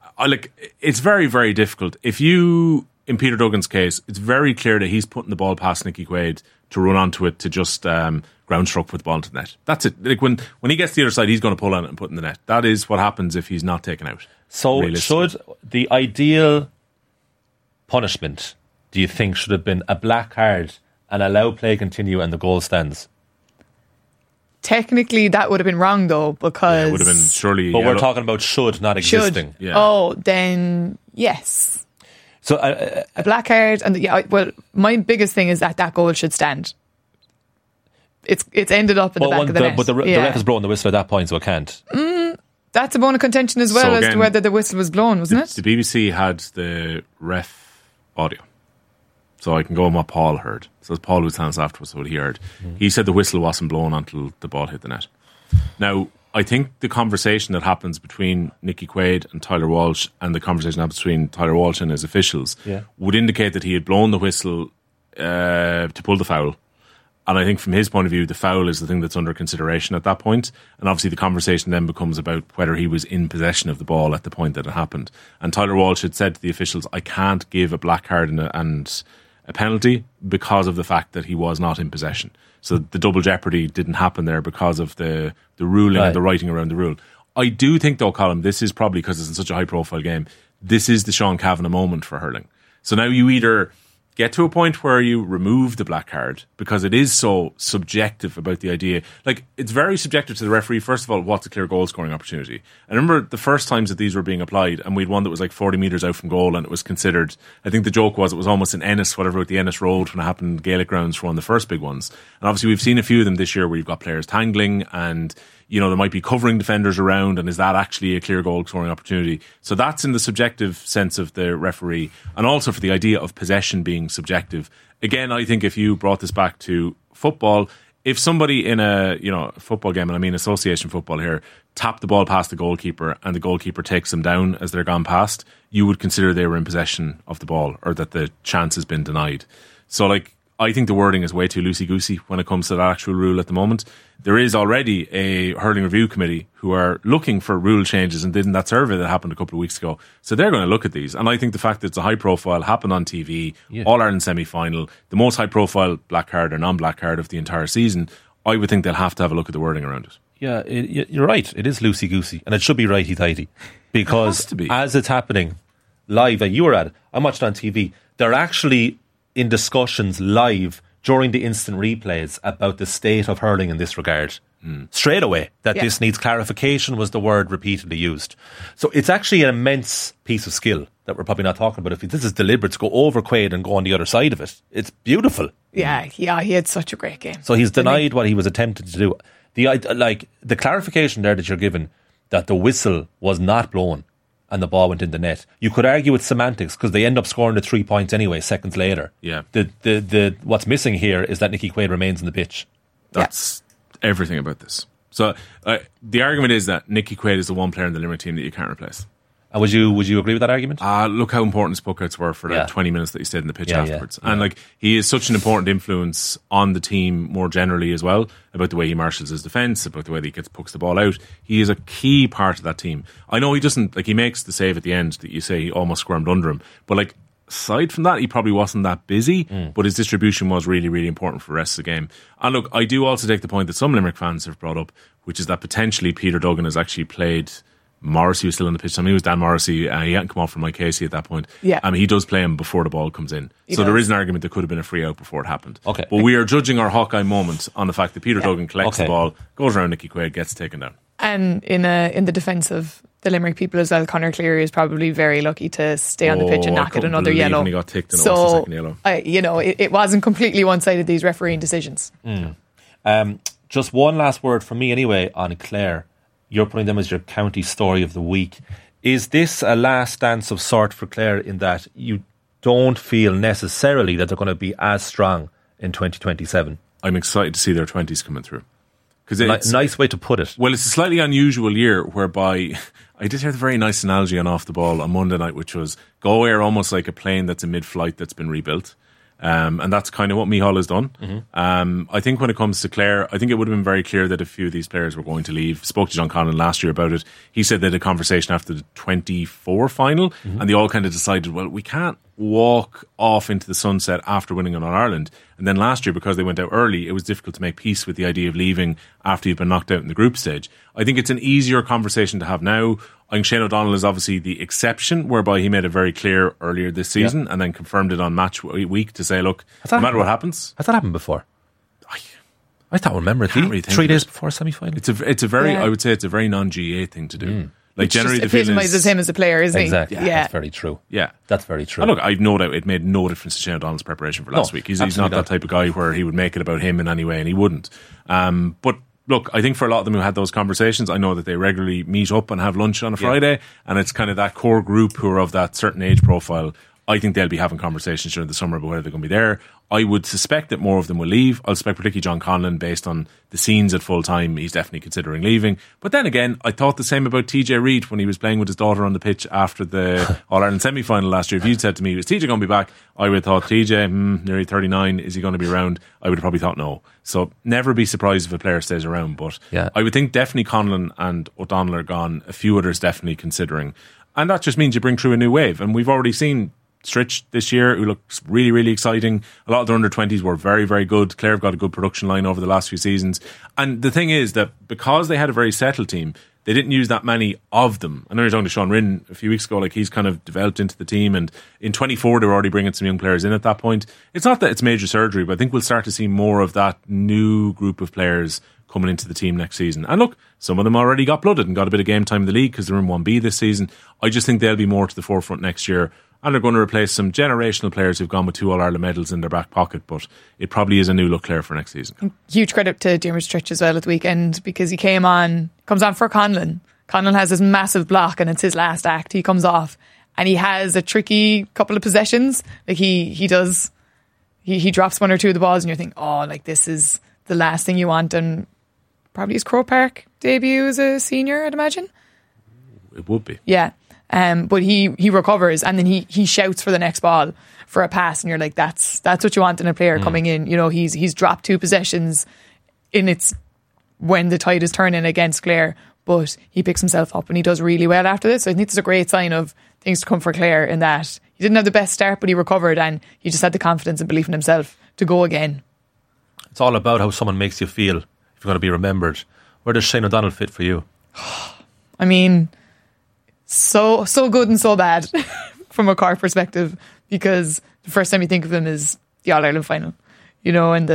It's very, very difficult. In Peter Duggan's case, it's very clear that he's putting the ball past Nicky Quaid to run onto it to just ground stroke put the ball into the net. That's it. Like when he gets to the other side, he's going to pull on it and put it in the net. That is what happens if he's not taken out. So should the ideal punishment, do you think, should have been a black card and allow play continue and the goal stands? Technically, that would have been wrong though, because it would have been surely. But we're talking about should, not existing. Yeah. Oh, then yes. So a black card, and my biggest thing is that goal should stand. It's ended up in the back of the net. But the ref has blown the whistle at that point, so it can't. That's a bone of contention as well, as to whether the whistle was blown, wasn't it? The BBC had the ref audio, so I can go on what Paul heard. So Paul was telling us afterwards what he heard. He said the whistle wasn't blown until the ball hit the net. Now, I think the conversation that happens between Nicky Quaid and Tyler Walsh, and the conversation that happens between Tyler Walsh and his officials, would indicate that he had blown the whistle to pull the foul. And I think from his point of view, the foul is the thing that's under consideration at that point. And obviously the conversation then becomes about whether he was in possession of the ball at the point that it happened. And Tyler Walsh had said to the officials, I can't give a black card and a penalty because of the fact that he was not in possession. So the double jeopardy didn't happen there because of the ruling and the writing around the rule. I do think though, Colm, this is probably, because it's in such a high profile game, this is the Sean Kavanagh moment for hurling. So now you either get to a point where you remove the black card, because it is so subjective about the idea. Like, it's very subjective to the referee. First of all, what's a clear goal scoring opportunity? I remember the first times that these were being applied, and we had one that was like 40 metres out from goal, and it was considered, I think the joke was it was almost an Ennis, whatever, at the Ennis Road when it happened in Gaelic grounds for one of the first big ones. And obviously we've seen a few of them this year where you've got players tangling, and you know, there might be covering defenders around, and is that actually a clear goal scoring opportunity? So that's in the subjective sense of the referee, and also for the idea of possession being subjective. Again, I think if you brought this back to football, if somebody in a football game, and I mean association football here, tapped the ball past the goalkeeper and the goalkeeper takes them down as they're gone past, you would consider they were in possession of the ball, or that the chance has been denied. So like, I think the wording is way too loosey-goosey when it comes to that actual rule at the moment. There is already a hurling review committee who are looking for rule changes and did in that survey that happened a couple of weeks ago. So they're going to look at these. And I think the fact that it's a high profile, happened on TV, All-Ireland semi-final, the most high profile black card or non-black card of the entire season, I would think they'll have to have a look at the wording around it. Yeah, you're right. It is loosey-goosey. And it should be righty-tighty. Because it has to be. As it's happening live, and you were at it, I'm watching on TV, they're actually in discussions live during the instant replays about the state of hurling in this regard. Straight away, that this needs clarification was the word repeatedly used. So it's actually an immense piece of skill that we're probably not talking about. If this is deliberate, to go over Quaid and go on the other side of it, it's beautiful. Yeah, he had such a great game. So he's denied what he was attempting to do. The clarification there that you're given, that the whistle was not blown and the ball went in the net. You could argue it's semantics, because they end up scoring the 3 points anyway seconds later. Yeah. The what's missing here is that Nicky Quaid remains on the pitch. That's everything about this. So the argument is that Nicky Quaid is the one player in the Limerick team that you can't replace. And would you agree with that argument? Look how important his puckouts were for that 20 minutes that he stayed in the pitch afterwards. And like, he is such an important influence on the team more generally as well, about the way he marshals his defence, about the way that he pucks the ball out. He is a key part of that team. I know he doesn't, like, he makes the save at the end that you say he almost squirmed under him, but like, aside from that, he probably wasn't that busy, but his distribution was really, really important for the rest of the game. And look, I do also take the point that some Limerick fans have brought up, which is that potentially Peter Duggan has actually played. Morrissey was still on the pitch. I mean, it was Dan Morrissey. He hadn't come off from Mike Casey at that point. Yeah. He does play him before the ball comes in. So there is an argument that could have been a free out before it happened. Okay. But we are judging our Hawkeye moment on the fact that Peter Duggan collects the ball, goes around Nicky Quaid, gets taken down. And in the defence of the Limerick people as well, Conor Cleary is probably very lucky to stay on the pitch and not get another yellow. When he got ticked and it was the second yellow. It wasn't completely one-sided, these refereeing decisions. Just one last word from me anyway on Clare. You're putting them as your county story of the week. Is this a last dance of sort for Clare, in that you don't feel necessarily that they're going to be as strong in 2027? I'm excited to see their 20s coming through. It's nice way to put it. Well, it's a slightly unusual year whereby I did hear the very nice analogy on Off the Ball on Monday night, which was Galway are almost like a plane that's in mid-flight that's been rebuilt. And that's kind of what Micheál has done. I think when it comes to Clare, I think it would have been very clear that a few of these players were going to leave. Spoke to John Conlon last year about it. He said they had a conversation after the 24 final, and they all kind of decided, well, we can't walk off into the sunset after winning on Ireland. And then last year, because they went out early, it was difficult to make peace with the idea of leaving after you've been knocked out in the group stage. I think it's an easier conversation to have now. I think Shane O'Donnell is obviously the exception, whereby he made it very clear earlier this season and then confirmed it on match week to say, look, no matter what happens. Has that happened before? I can't remember it. Really 3 days before semi-final. It's a very, I would say it's a very non-GA thing to do. Like, generally, the feeling epitomises him as a player, isn't exactly. he? Yeah, that's very true. Yeah, that's very true. And look, I've no doubt it made no difference to Shane O'Donnell's preparation for last week. He's not that type of guy where he would make it about him in any way, and he wouldn't. But look, I think for a lot of them who had those conversations, I know that they regularly meet up and have lunch on a Friday, and it's kind of that core group who are of that certain age profile. I think they'll be having conversations during the summer about whether they're going to be there. I would suspect that more of them will leave. I'll suspect particularly John Conlon, based on the scenes at full time, he's definitely considering leaving. But then again, I thought the same about TJ Reid when he was playing with his daughter on the pitch after the All-Ireland semi-final last year. If you'd said to me, is TJ going to be back? I would have thought, TJ, nearly 39, is he going to be around? I would have probably thought no. So never be surprised if a player stays around. But I would think definitely Conlon and O'Donnell are gone. A few others definitely considering. And that just means you bring through a new wave. And we've already seen Stritch this year, who looks really, really exciting. A lot of their under-20s were very, very good. Clare have got a good production line over the last few seasons. And the thing is that because they had a very settled team, they didn't use that many of them. I know you're talking to Sean Rinn a few weeks ago, like he's kind of developed into the team, and in 24 they were already bringing some young players in at that point. It's not that it's major surgery, but I think we'll start to see more of that new group of players coming into the team next season. And look, some of them already got blooded and got a bit of game time in the league because they're in 1B this season. I just think they'll be more to the forefront next year, and they're going to replace some generational players who've gone with 2 All-Ireland medals in their back pocket, but it probably is a new look, Claire, for next season. Huge credit to Diarmuid Stritch as well at the weekend, because he comes on for Conlon. Conlon has this massive block and it's his last act. He comes off and he has a tricky couple of possessions. Like he drops 1 or 2 of the balls and you're thinking, oh, like this is the last thing you want. And probably his Croke Park debut as a senior, I'd imagine. It would be. Yeah. But he recovers and then he shouts for the next ball for a pass, and you're like, that's what you want in a player coming in. You know, he's dropped 2 possessions when the tide is turning against Clare, but he picks himself up and he does really well after this. So I think it's a great sign of things to come for Clare, in that he didn't have the best start, but he recovered and he just had the confidence and belief in himself to go again. It's all about how someone makes you feel if you're going to be remembered. Where does Shane O'Donnell fit for you? I mean, so good and so bad from a Cork perspective, because the first time you think of him is the All-Ireland final, you know, and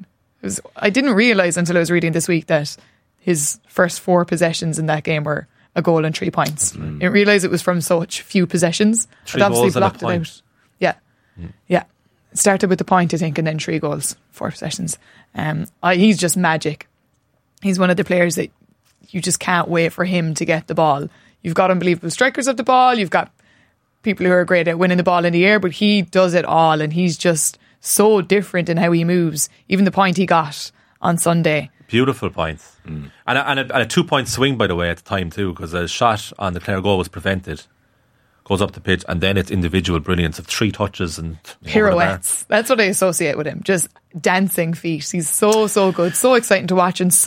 I didn't realise until I was reading this week that his first 4 possessions in that game were a goal and 3 points. I didn't realise it was from such few possessions. 3 I'd obviously goals and a blocked it point. out. Yeah. Yeah. It started with the point, I think, and then 3 goals, 4 possessions. He's just magic. He's one of the players that you just can't wait for him to get the ball. You've got unbelievable strikers of the ball, you've got people who are great at winning the ball in the air, but he does it all, and he's just so different in how he moves. Even the point he got on Sunday. Beautiful points. And a 2-point swing, by the way, at the time too, because a shot on the Clare goal was prevented, goes up the pitch, and then it's individual brilliance of 3 touches and pirouettes. That's what I associate with him. Just dancing feet. He's so good, so exciting to watch, and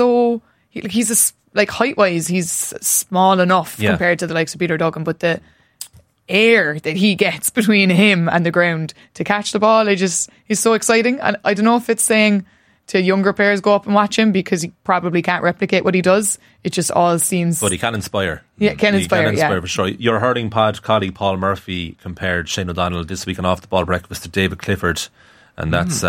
he's height wise, he's small enough compared to the likes of Peter Duggan, but the air that he gets between him and the ground to catch the ball, he's so exciting. And I don't know if it's saying to younger players go up and watch him, because he probably can't replicate what he does. It just all seems... But he can inspire. Yeah, can inspire for sure. Your hurling pod colleague Paul Murphy compared Shane O'Donnell this week on Off the Ball Breakfast to David Clifford, and that's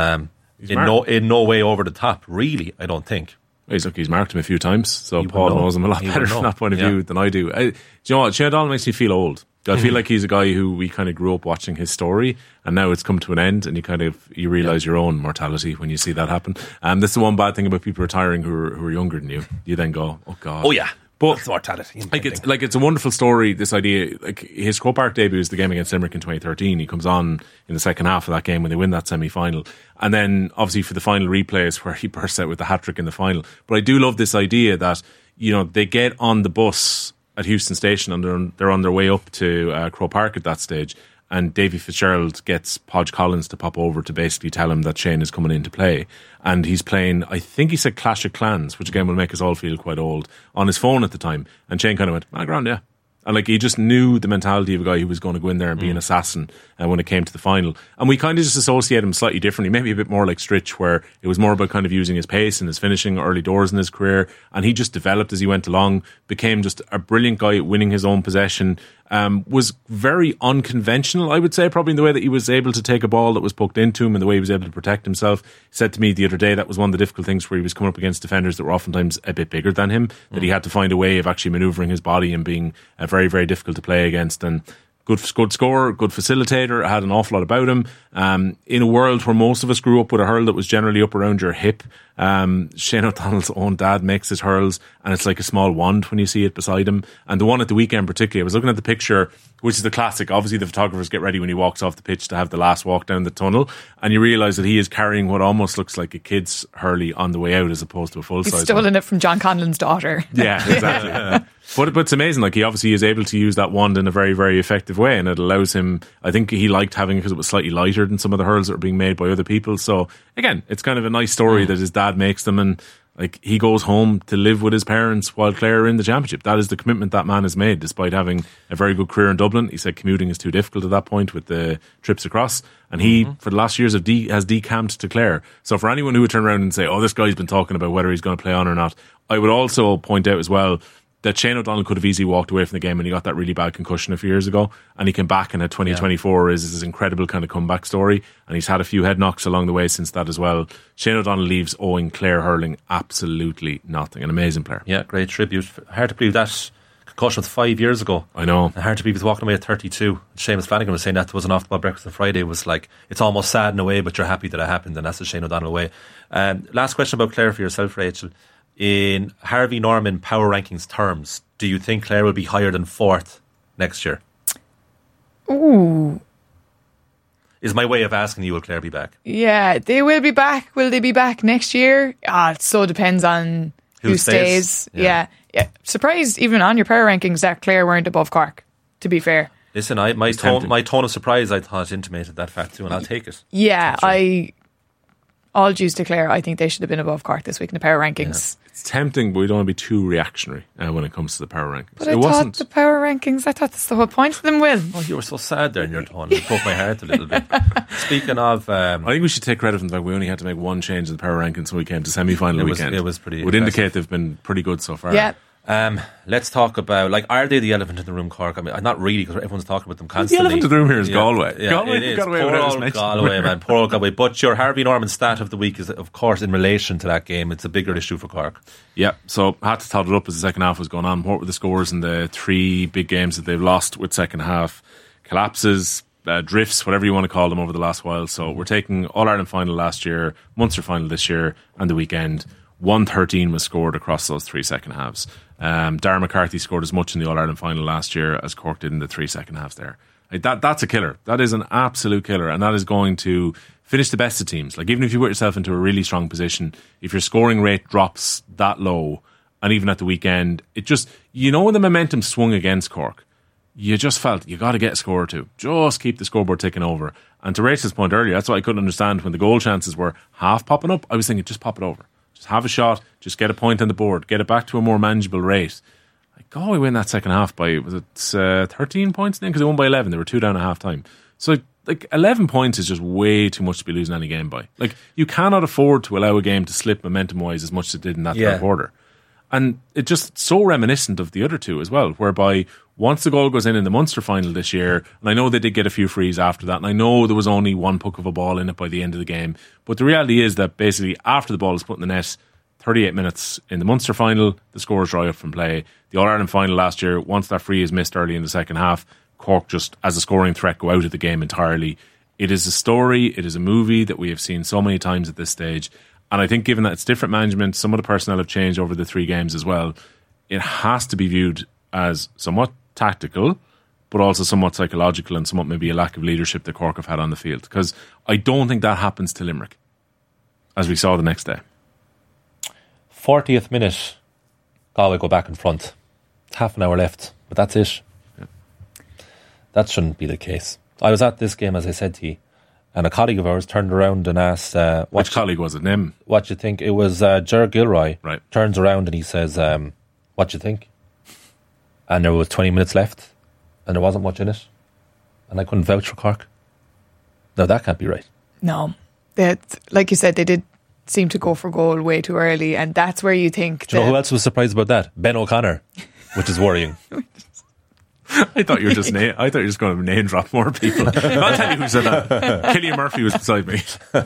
in no way over the top, really, I don't think. He's marked him a few times, so Paul knows him a lot better from that point of view than I do. Do you know what? Shane O'Donnell makes me feel old. I feel like he's a guy who we kind of grew up watching his story, and now it's come to an end, and you realise your own mortality when you see that happen. That's the one bad thing about people retiring who are younger than you. You then go, oh God. Oh yeah. But that's mortality. It's a wonderful story, this idea. Like, his Croke Park debut is the game against Limerick in 2013. He comes on in the second half of that game when they win that semi-final. And then obviously for the final replays where he bursts out with the hat-trick in the final. But I do love this idea that, you know, they get on the bus at Houston Station and they're on their way up to Croke Park at that stage, and Davy Fitzgerald gets Podge Collins to pop over to basically tell him that Shane is coming in to play, and he's playing, I think he said Clash of Clans, which again will make us all feel quite old, on his phone at the time, and Shane kind of went, grand, yeah. And like, he just knew the mentality of a guy who was going to go in there and be an assassin when it came to the final. And we kind of just associate him slightly differently, maybe a bit more like Stritch, where it was more about kind of using his pace and his finishing early doors in his career. And he just developed as he went along, became just a brilliant guy at winning his own possession. Was very unconventional, I would say, probably in the way that he was able to take a ball that was poked into him and the way he was able to protect himself. He said to me the other day that was one of the difficult things, where he was coming up against defenders that were oftentimes a bit bigger than him, that he had to find a way of actually manoeuvring his body and being very, very difficult to play against. And good scorer, good facilitator, had an awful lot about him. In a world where most of us grew up with a hurl that was generally up around your hip, Shane O'Donnell's own dad makes his hurls, and it's like a small wand when you see it beside him. And the one at the weekend particularly, I was looking at the picture, which is the classic. Obviously the photographers get ready when he walks off the pitch to have the last walk down the tunnel, and you realise that he is carrying what almost looks like a kid's hurley on the way out, as opposed to a full size. He's stolen it from John Conlon's daughter. Yeah, exactly. But it's amazing, like, he obviously is able to use that wand in a very, very effective way, and it allows him, I think he liked having it because it was slightly lighter than some of the hurls that were being made by other people. So again, it's kind of a nice story that his dad makes them, and like, he goes home to live with his parents while Clare are in the championship. That is the commitment that man has made, despite having a very good career in Dublin. He said commuting is too difficult at that point with the trips across, and he for the last years has decamped to Clare. So for anyone who would turn around and say, oh, this guy's been talking about whether he's going to play on or not, I would also point out as well, that Shane O'Donnell could have easily walked away from the game when he got that really bad concussion a few years ago, and he came back, and 2024 is his incredible kind of comeback story, and he's had a few head knocks along the way since that as well. Shane O'Donnell leaves owing Clare hurling absolutely nothing. An amazing player. Yeah, great tribute. Hard to believe that concussion was 5 years ago. I know. And hard to believe he's walking away at 32. Seamus Flanagan was saying that was an off-the-ball breakfast on Friday. It was like, it's almost sad in a way, but you're happy that it happened, and that's the Shane O'Donnell way. Last question about Clare for yourself, Rachel. In Harvey Norman power rankings terms, do you think Clare will be higher than 4th next year? Ooh. Is my way of asking you, will Clare be back? Yeah, they will be back. Will they be back next year? It so depends on who stays. Yeah. Surprised even on your power rankings that Clare weren't above Cork, to be fair. Listen, my tone of surprise, I thought, intimated that fact too, and I'll take it. Yeah, all dues to Clare. I think they should have been above Cork this week in the power rankings. Yeah. It's tempting, but we don't want to be too reactionary when it comes to the power rankings. But I thought the power rankings, I thought that's the whole point of them, Will. Oh, you were so sad there in your tone. It broke my heart a little bit. Speaking of... I think we should take credit for the fact we only had to make one change in the power rankings when we came to semi-final weekend. It was pretty... Would indicate they've been pretty good so far. Yeah. Let's talk about, are they the elephant in the room, Cork? I mean, not really, because everyone's talking about them constantly. The elephant in the room here is Galway. Yeah, Galway it is. got away poor with old Galway, man. Poor old Galway. But your Harvey Norman stat of the week is, of course, in relation to that game. It's a bigger issue for Cork. Yeah, so I had to tot it up as the second half was going on. What were the scores in the 3 big games that they've lost with second half? Collapses, drifts, whatever you want to call them over the last while. So we're taking All-Ireland final last year, Munster final this year, and the weekend. 113 was scored across those 3 second halves. Darren McCarthy scored as much in the All-Ireland final last year as Cork did in the 3 second halves there. That's a killer. That is an absolute killer, and that is going to finish the best of teams. Even if you put yourself into a really strong position, if your scoring rate drops that low, and even at the weekend, it just, when the momentum swung against Cork, you just felt you got to get a score or two. Just keep the scoreboard ticking over. And to Rachel's point earlier, that's why I couldn't understand when the goal chances were half popping up. I was thinking, just pop it over. Just have a shot, just get a point on the board, get it back to a more manageable rate. Galway win that second half by, was it 13 points then? Because they won by 11. They were 2 down at half time. So 11 points is just way too much to be losing any game by. You cannot afford to allow a game to slip momentum wise as much as it did in that third quarter. And it's just so reminiscent of the other two as well, whereby once the goal goes in the Munster final this year, and I know they did get a few frees after that, and I know there was only one puck of a ball in it by the end of the game, but the reality is that basically after the ball is put in the net, 38 minutes in the Munster final, the scores dry up from play. The All-Ireland final last year, once that free is missed early in the second half, Cork just, as a scoring threat, go out of the game entirely. It is a story, it is a movie that we have seen so many times at this stage. And I think given that it's different management, some of the personnel have changed over the 3 games as well, it has to be viewed as somewhat tactical, but also somewhat psychological and somewhat maybe a lack of leadership that Cork have had on the field. Because I don't think that happens to Limerick, as we saw the next day. 40th minute, Galway go back in front. Half an hour left, but that's it. Yeah. That shouldn't be the case. I was at this game, as I said to you, and a colleague of ours turned around and asked... Which colleague was it? Name? What you think? It was Ger Gilroy. Right. Turns around and he says, what you think? And there was 20 minutes left, and there wasn't much in it. And I couldn't vouch for Cork. No, that can't be right. No. Like you said, they did seem to go for goal way too early, and that's where you think... Do you know who else was surprised about that? Ben O'Connor, which is worrying. I thought you were just going to name drop more people. I'll tell you who said that. Killian Murphy was beside me.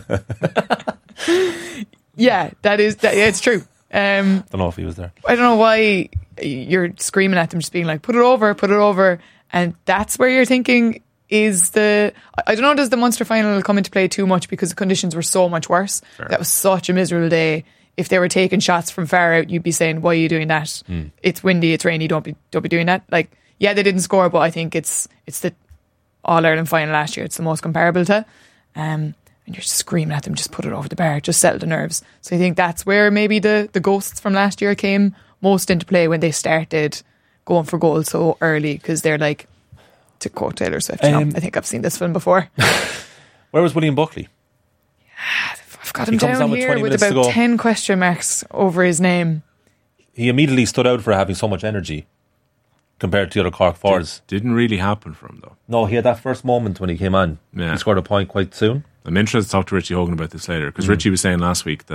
Yeah, it's true. Don't know if he was there. I don't know why you're screaming at them, just being like, put it over, and that's where you're thinking is the... I don't know, does the Munster final come into play too much because the conditions were so much worse? Fair. That was such a miserable day. If they were taking shots from far out, you'd be saying, why are you doing that? It's windy, it's rainy, don't be doing that. Yeah, they didn't score, but I think it's the All-Ireland final last year. It's the most comparable to. And you're screaming at them, just put it over the bar, just settle the nerves. So I think that's where maybe the ghosts from last year came most into play when they started going for goals so early, because they're like, to quote Taylor Swift, I think I've seen this film before. Where was William Buckley? Yeah, I've got him down here with about 10 question marks over his name. He immediately stood out for having so much energy compared to the other Cork forwards. Didn't really happen for him, though. No, he had that first moment when he came on. Yeah. He scored a point quite soon. I'm interested to talk to Richie Hogan about this later, because Richie was saying last week that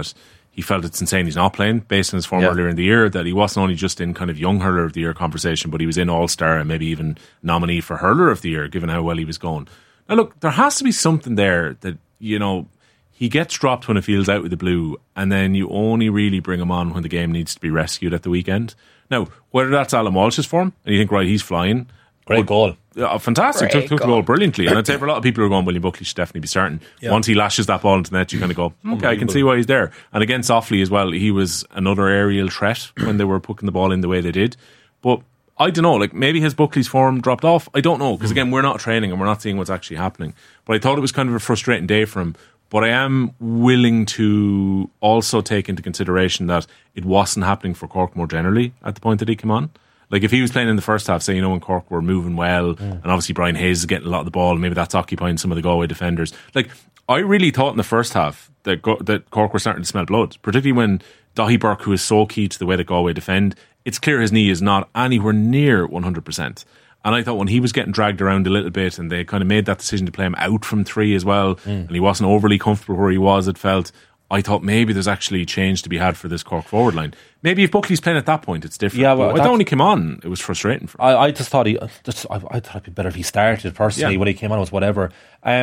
he felt it's insane he's not playing based on his form earlier in the year, that he wasn't only just in kind of young hurler of the year conversation, but he was in All-Star and maybe even nominee for hurler of the year, given how well he was going. Now look, there has to be something there that, you know, he gets dropped when it feels out with the blue, and then you only really bring him on when the game needs to be rescued at the weekend. Now, whether that's Alan Walsh's form, and you think, right, he's flying. Great goal. Fantastic. Took the goal brilliantly. And I'd say for a lot of people who are going, William Buckley should definitely be starting. Yeah. Once he lashes that ball into the net, you kind of go, okay, I can see why he's there. And against Offaly as well, he was another aerial threat when they were putting the ball in the way they did. But I don't know, like maybe his Buckley's form dropped off. I don't know, because again, we're not training and we're not seeing what's actually happening. But I thought it was kind of a frustrating day for him. But I am willing to also take into consideration that it wasn't happening for Cork more generally at the point that he came on. Like if he was playing in the first half, say, you know, when Cork were moving well, and obviously Brian Hayes is getting a lot of the ball, and maybe that's occupying some of the Galway defenders. Like I really thought in the first half that Cork were starting to smell blood, particularly when Daithí Burke, who is so key to the way that Galway defend, it's clear his knee is not anywhere near 100%. And I thought when he was getting dragged around a little bit, and they kind of made that decision to play him out from 3 as well, and he wasn't overly comfortable where he was, it felt, I thought maybe there's actually change to be had for this Cork forward line. Maybe if Buckley's playing at that point, it's different. Yeah, well, I thought when he came on, it was frustrating for him. I just thought I thought it'd be better if he started personally. When he came on, it was whatever.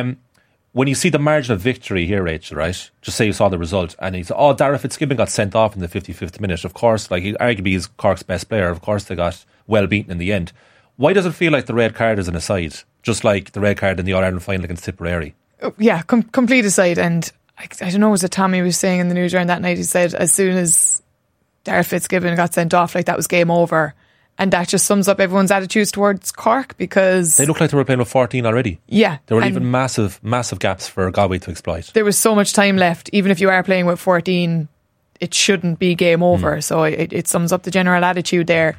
When you see the margin of victory here, Rachel, right? Just say you saw the result, and he said, "Oh, Darragh Fitzgibbon got sent off in the 55th minute." Of course, like he arguably is Cork's best player. Of course, they got well beaten in the end. Why does it feel like the red card is an aside, just like the red card in the All-Ireland final against Tipperary? Yeah, complete aside. And I don't know, was it Tommy was saying in the news around that night, he said as soon as Darragh Fitzgibbon got sent off, like that was game over. And that just sums up everyone's attitudes towards Cork, because they looked like they were playing with 14 already. Yeah. There were even massive gaps for Galway to exploit. There was so much time left. Even if you are playing with 14, it shouldn't be game over. So it sums up the general attitude there.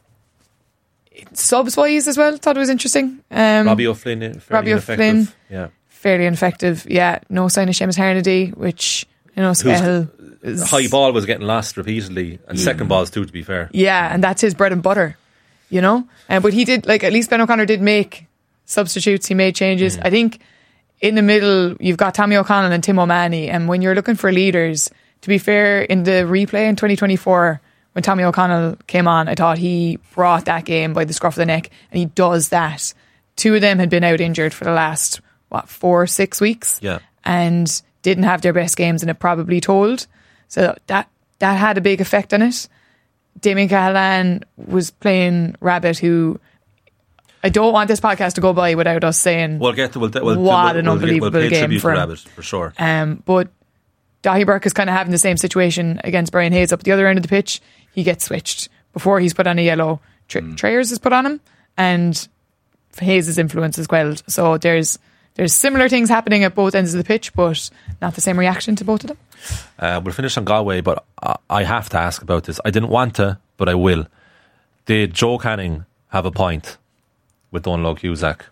Subs wise as well, thought it was interesting. Robbie O'Flynn, fairly ineffective. Yeah. Fairly ineffective. Yeah. No sign of Seamus Harnedy, which, you know, Skehill is... High ball was getting lost repeatedly, and second balls too, to be fair. Yeah, and that's his bread and butter, you know. But he did, like, at least Ben O'Connor did make substitutes. He made changes. I think in the middle you've got Tommy O'Connell and Tim O'Mahony, and when you're looking for leaders, to be fair, in the replay in 2024, when Tommy O'Connell came on, I thought he brought that game by the scruff of the neck, and he does that. 2 of them had been out injured for the last 4-6 weeks, and didn't have their best games, and it probably told. So that had a big effect on it. Damien Cahalane was playing Rabbit, who I don't want this podcast to go by without us saying what an unbelievable game for him. Rabbit, for sure. But Daithí Burke is kind of having the same situation against Brian Hayes up the other end of the pitch. He gets switched before he's put on a yellow. Trayers is put on him, and Hayes' influence is quelled. So there's similar things happening at both ends of the pitch, but not the same reaction to both of them. We'll finish on Galway, but I have to ask about this. I didn't want to, but I will. Did Joe Canning have a point with Donald Cusack?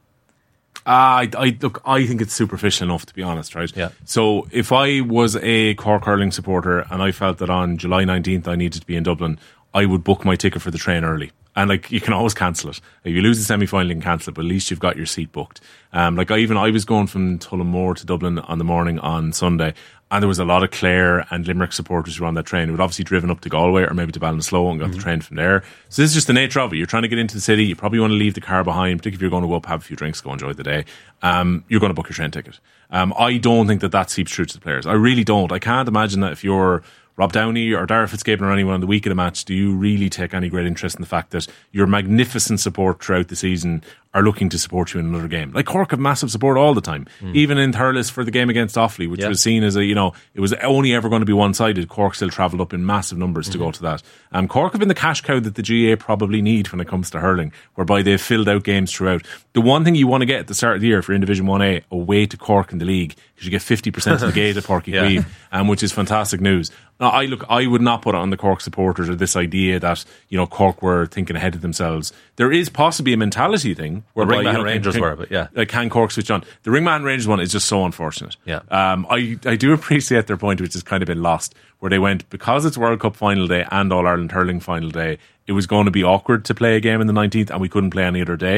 I think it's superficial enough, to be honest, right? Yeah. So if I was a Cork hurling supporter and I felt that on July 19th I needed to be in Dublin, I would book my ticket for the train early. And like, you can always cancel it. If you lose the semi-final, you can cancel it, but at least you've got your seat booked. I was going from Tullamore to Dublin on the morning on Sunday, and there was a lot of Clare and Limerick supporters who were on that train who had obviously driven up to Galway or maybe to Ballinasloe and got the train from there. So this is just the nature of it. You're trying to get into the city. You probably want to leave the car behind, particularly if you're going to go up, have a few drinks, go enjoy the day. You're going to book your train ticket. I don't think that seeps through to the players. I really don't. I can't imagine that if you're Rob Downey or Darragh Fitzgibbon or anyone on the week of the match, do you really take any great interest in the fact that your magnificent support throughout the season are looking to support you in another game? Like, Cork have massive support all the time. Even in Thurles for the game against Offaly, which was seen as it was only ever going to be one-sided, Cork still travelled up in massive numbers to go to that. Cork have been the cash cow that the GAA probably need when it comes to hurling, whereby they've filled out games throughout. The one thing you want to get at the start of the year if you're in Division 1A, away to Cork in the league, because you get 50% of the gate at Páirc Uí Chaoimh, which is fantastic news. Now, I would not put it on the Cork supporters or this idea that, Cork were thinking ahead of themselves. There is possibly a mentality thing whereby Ringman Rangers were, but yeah. Like, can Cork switch on? The Ringman Rangers one is just so unfortunate. Yeah. I do appreciate their point, which has kind of been lost, where they went, because it's World Cup final day and All-Ireland hurling final day, it was going to be awkward to play a game in the 19th and we couldn't play any other day.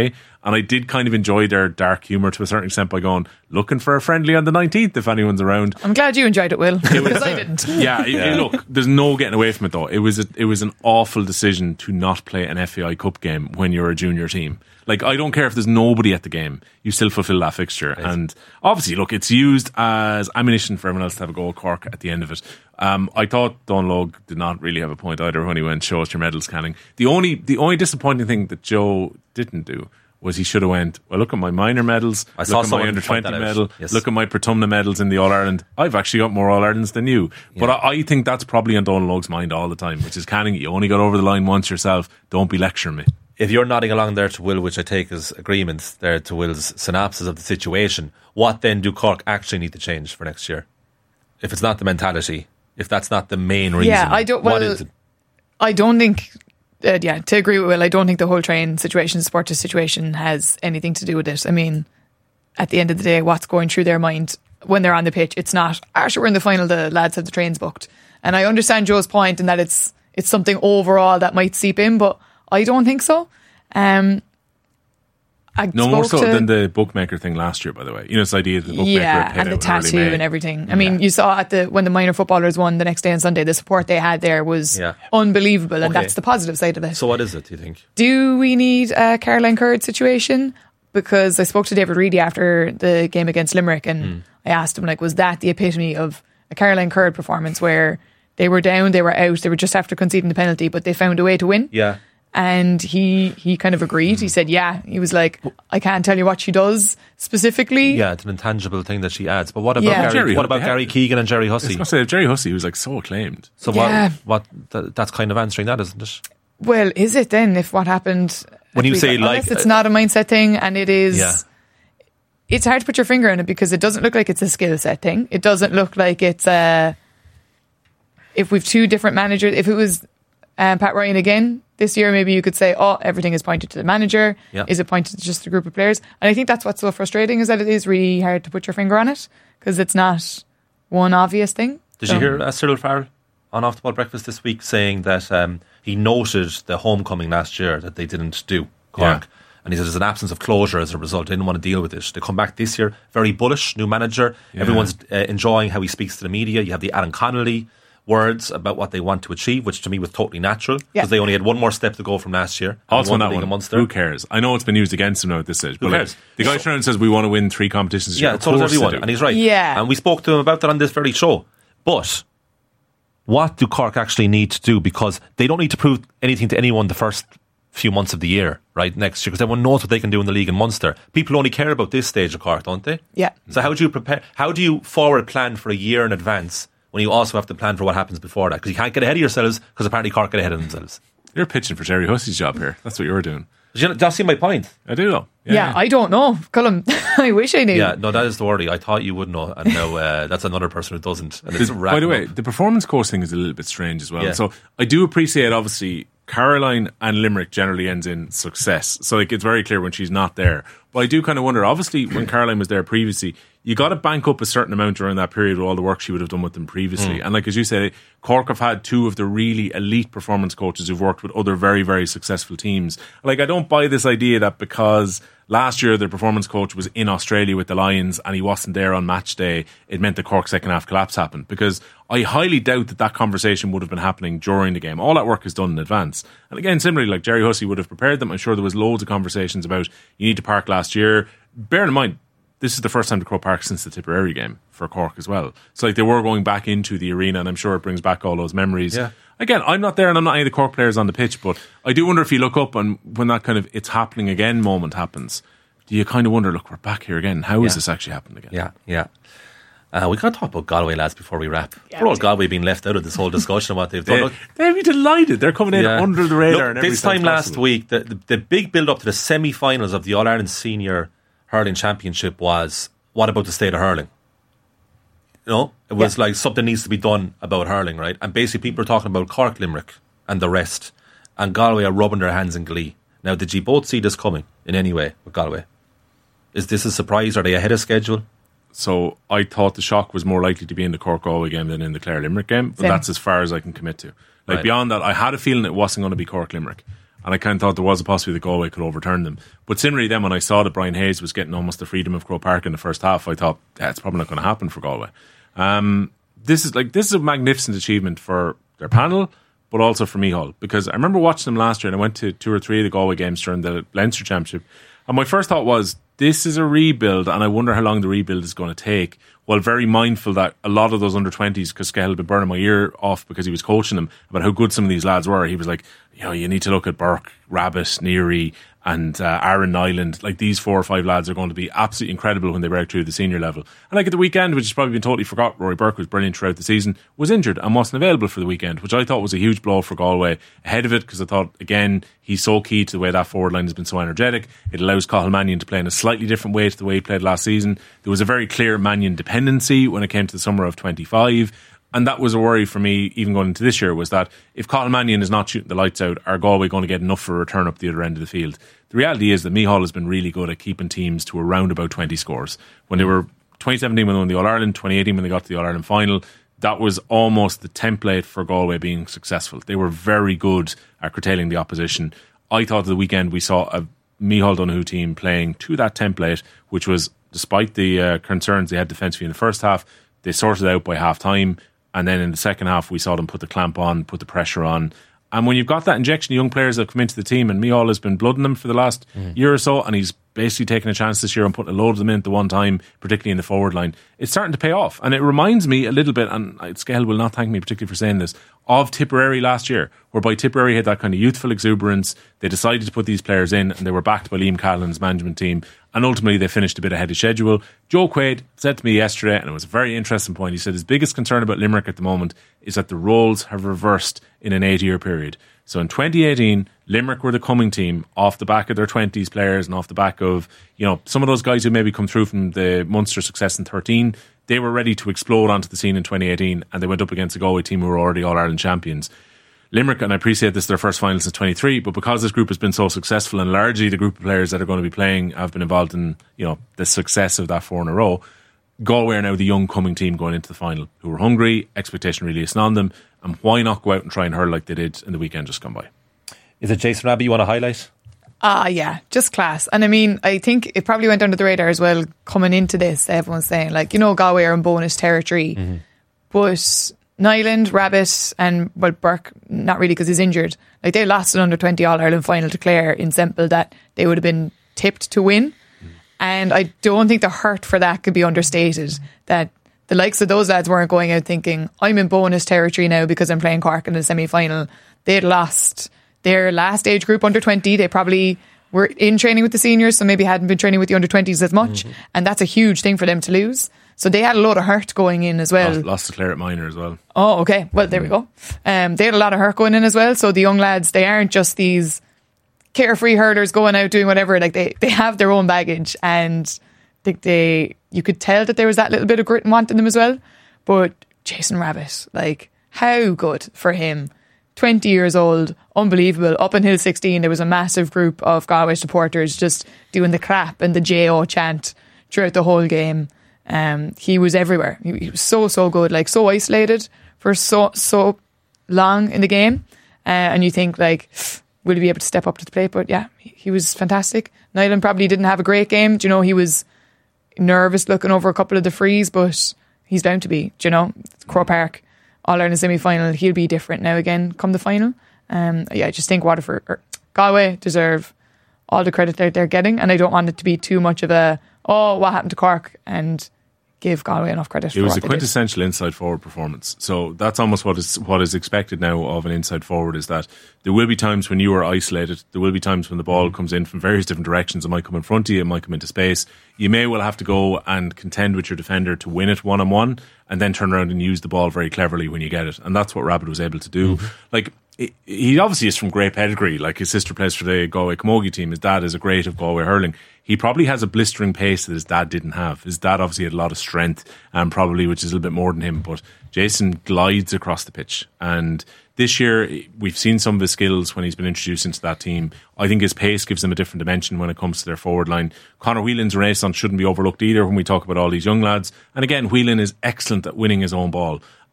And I did kind of enjoy their dark humour to a certain extent by going, looking for a friendly on the 19th if anyone's around. I'm glad you enjoyed it, Will, because I didn't. Look, there's no getting away from it though. It was an awful decision to not play an FAI Cup game when you're a junior team. Like, I don't care if there's nobody at the game, you still fulfil that fixture. Right. And obviously, look, it's used as ammunition for everyone else to have a go at Cork at the end of it. I thought Don Logue did not really have a point either when he went, show us your medals, Canning. The only disappointing thing that Joe didn't do was he should have went, well, look at my minor medals, look at my under-20 medal, look at my Pertumna medals in the All-Ireland. I've actually got more All-Irelands than you. Yeah. But I think that's probably on Donal Logue's mind all the time, which is, Canning, you only got over the line once yourself. Don't be lecturing me. If you're nodding along there to Will, which I take as agreement there to Will's synopsis of the situation, what then do Cork actually need to change for next year? If it's not the mentality, if that's not the main reason, what is it? I don't think... to agree with Will, I don't think the whole train situation, supporter situation, has anything to do with it. I mean, at the end of the day, what's going through their mind when they're on the pitch, it's not, sure, we're in the final, the lads have the trains booked. And I understand Joe's point in that it's something overall that might seep in, but I don't think so. No more so than the bookmaker thing last year, by the way. You know, this idea that the bookmaker had paid and the tattoo and everything. I mean, you saw when the minor footballers won the next day on Sunday, the support they had there was unbelievable, and that's the positive side of it. So what is it, do you think? Do we need a Caroline Curd situation? Because I spoke to David Reedy after the game against Limerick, and I asked him, like, was that the epitome of a Caroline Curd performance where they were down, they were out, they were just after conceding the penalty, but they found a way to win? Yeah. And he kind of agreed. He said, he was like, I can't tell you what she does specifically. Yeah, it's an intangible thing that she adds. But what about Gary Keegan and Jerry Hussey? I was going to say, Jerry Hussey, who's like so acclaimed. So that's kind of answering that, isn't it? Well, is it then, if what happened... When you say unless it's not a mindset thing, and it is... It's hard to put your finger on it because it doesn't look like it's a skill set thing. It doesn't look like it's a... If we've two different managers... If it was Pat Ryan again... This year, maybe you could say, everything is pointed to the manager. Yeah. Is it pointed to just a group of players? And I think that's what's so frustrating, is that it is really hard to put your finger on it because it's not one obvious thing. Did you hear Cyril Farrell on Off the Ball Breakfast this week saying that he noted the homecoming last year that they didn't do, Cork. Yeah. And he said there's an absence of closure as a result. They didn't want to deal with it. They come back this year, very bullish, new manager. Yeah. Everyone's enjoying how he speaks to the media. You have the Alan Connolly words about what they want to achieve, which to me was totally natural because they only had one more step to go from last year. Also on that one, who cares? I know it's been used against him now at this stage, but who cares? The guy turns and says we want to win 3 competitions this year. Yeah, so does everyone, and he's right. Yeah. And we spoke to him about that on this very show. But what do Cork actually need to do? Because they don't need to prove anything to anyone the first few months of the year, right, next year, because everyone knows what they can do in the league in Munster. People only care about this stage of Cork, don't they? Yeah. So how do you prepare? How do you forward plan for a year in advance when you also have to plan for what happens before that? Because you can't get ahead of yourselves, because apparently Cork get ahead of themselves. You're pitching for Jerry Hussey's job here. That's what you're doing. Do you see my point? I do though. Yeah, I don't know, Colm. I wish I knew. Yeah, no, that is the worry. I thought you would know, and now that's another person who doesn't. And by the way, the performance course thing is a little bit strange as well. Yeah. So I do appreciate, obviously, Caroline and Limerick generally ends in success. So like, it's very clear when she's not there. But I do kind of wonder, obviously, when Caroline was there previously, you got to bank up a certain amount during that period with all the work she would have done with them previously. And like, as you say, Cork have had 2 of the really elite performance coaches who've worked with other very, very successful teams. Like, I don't buy this idea that because last year their performance coach was in Australia with the Lions and he wasn't there on match day, it meant the Cork second half collapse happened. Because I highly doubt that conversation would have been happening during the game. All that work is done in advance. And again, similarly, like Jerry Hussey would have prepared them. I'm sure there was loads of conversations about you need to park last year. Bear in mind, this is the first time to Croke Park since the Tipperary game for Cork as well. So like, they were going back into the arena, and I'm sure it brings back all those memories. Yeah. Again, I'm not there and I'm not any of the Cork players on the pitch, but I do wonder if you look up and when that kind of it's happening again moment happens, do you kind of wonder, look, we're back here again. How is this actually happening again? Yeah. We got to talk about Galway, lads, before we wrap. Poor old Galway being left out of this whole discussion of what they've done. They'd be delighted. They're coming in under the radar. Look, this time last week, the big build-up to the semi-finals of the All-Ireland Senior Hurling Championship was, what about the state of hurling? You know, it was like something needs to be done about hurling, right? And basically people are talking about Cork, Limerick and the rest. And Galway are rubbing their hands in glee. Now, did you both see this coming in any way with Galway? Is this a surprise? Are they ahead of schedule? So I thought the shock was more likely to be in the Cork-Galway game than in the Clare-Limerick game. But that's as far as I can commit to. Like, beyond that, I had a feeling it wasn't going to be Cork-Limerick. and I kind of thought there was a possibility that Galway could overturn them. But similarly then, when I saw that Brian Hayes was getting almost the freedom of Croke Park in the first half, I thought, it's probably not going to happen for Galway. This is a magnificent achievement for their panel, but also for Micheál, because I remember watching them last year, and I went to 2 or 3 of the Galway games during the Leinster Championship, and my first thought was, this is a rebuild, and I wonder how long the rebuild is going to take. Well, very mindful that a lot of those under-20s, because Skehill had been burning my ear off because he was coaching them, about how good some of these lads were. He was like, you need to look at Burke, Rabbit, Neary, and Aaron Nyland. Like, these 4 or 5 lads are going to be absolutely incredible when they break through the senior level. And like at the weekend, which has probably been totally forgot, Rory Burke was brilliant throughout the season, was injured and wasn't available for the weekend, which I thought was a huge blow for Galway ahead of it, because I thought, again, he's so key to the way that forward line has been so energetic. It allows Cathal Mannion to play in a slightly different way to the way he played last season. There was a very clear Mannion dependency when it came to the summer of 25. And that was a worry for me, even going into this year, was that if Cathal Mannion is not shooting the lights out, are Galway going to get enough for a return up the other end of the field? The reality is that Micheál has been really good at keeping teams to around about 20 scores. When they were 2017 when they won the All-Ireland, 2018 when they got to the All-Ireland final, that was almost the template for Galway being successful. They were very good at curtailing the opposition. I thought at the weekend we saw a Micheál Donoghue team playing to that template, which was, despite the concerns they had defensively in the first half, they sorted it out by half-time. And then in the second half, we saw them put the clamp on, put the pressure on. And when you've got that injection of young players that have come into the team, and Micheál has been blooding them for the last year or so, and he's basically taken a chance this year and putting a load of them in at the one time, particularly in the forward line, it's starting to pay off. And it reminds me a little bit, and Skehill will not thank me particularly for saying this, of Tipperary last year, whereby Tipperary had that kind of youthful exuberance. They decided to put these players in, and they were backed by Liam Callan's management team, and ultimately they finished a bit ahead of schedule. Joe Quaid said to me yesterday, and it was a very interesting point, he said his biggest concern about Limerick at the moment is that the roles have reversed in an 8-year period. So in 2018, Limerick were the coming team off the back of their 20s players and off the back of, some of those guys who maybe come through from the Munster success in 13. They were ready to explode onto the scene in 2018, and they went up against a Galway team who were already All-Ireland champions. Limerick, and I appreciate this is their first final since 23, but because this group has been so successful, and largely the group of players that are going to be playing have been involved in the success of that 4 in a row, Galway are now the young coming team going into the final, who are hungry, expectation really isn't on them, and why not go out and try and hurl like they did in the weekend just gone by? Is it Jason Rabbit you want to highlight? Yeah, just class. And I mean, I think it probably went under the radar as well coming into this. Everyone's saying, Galway are in bonus territory. Mm-hmm. But Nyland, Rabbit, and Burke, not really because he's injured. They lost an under-20 All-Ireland final to Clare in Semple that they would have been tipped to win. Mm-hmm. And I don't think the hurt for that could be understated. That the likes of those lads weren't going out thinking, I'm in bonus territory now because I'm playing Cork in the semi-final. They'd lost their last age group under 20. They probably were in training with the seniors, so maybe hadn't been training with the under 20s as much. Mm-hmm. And that's a huge thing for them to lose. So they had a lot of hurt going in as well. Lost to Clare at Minor as well. Oh, okay. Well, there we go. They had a lot of hurt going in as well. So the young lads, they aren't just these carefree hurlers going out doing whatever. They have their own baggage, and you could tell that there was that little bit of grit and want in them as well. But Jason Rabbit, how good for him. 20 years old, unbelievable. Up until 16, there was a massive group of Galway supporters just doing the clap and the J.O. chant throughout the whole game. He was everywhere. He was so good, so isolated for so long in the game. And you think, will he be able to step up to the plate? But yeah, he was fantastic. Nyland probably didn't have a great game. He was nervous looking over a couple of the frees, but he's bound to be. It's Croke Park. All-Ireland semi-final, he'll be different now again come the final. I just think Galway deserve all the credit that they're getting, and I don't want it to be too much of what happened to Cork, and give Galway enough credit. It was a quintessential inside forward performance. So that's almost what is expected now of an inside forward, is that there will be times when you are isolated. There will be times when the ball comes in from various different directions. It might come in front of you, it might come into space. You may well have to go and contend with your defender to win it one-on-one, and then turn around and use the ball very cleverly when you get it. And that's what Rabbit was able to do. Mm-hmm. He obviously is from great pedigree. His sister plays for the Galway Camogie team. His dad is a great of Galway hurling. He probably has a blistering pace that his dad didn't have. His dad obviously had a lot of strength, probably, which is a little bit more than him. But Jason glides across the pitch. And this year, we've seen some of his skills when he's been introduced into that team. I think his pace gives him a different dimension when it comes to their forward line. Conor Whelan's renaissance shouldn't be overlooked either when we talk about all these young lads. And again, Whelan is excellent at winning his own ball.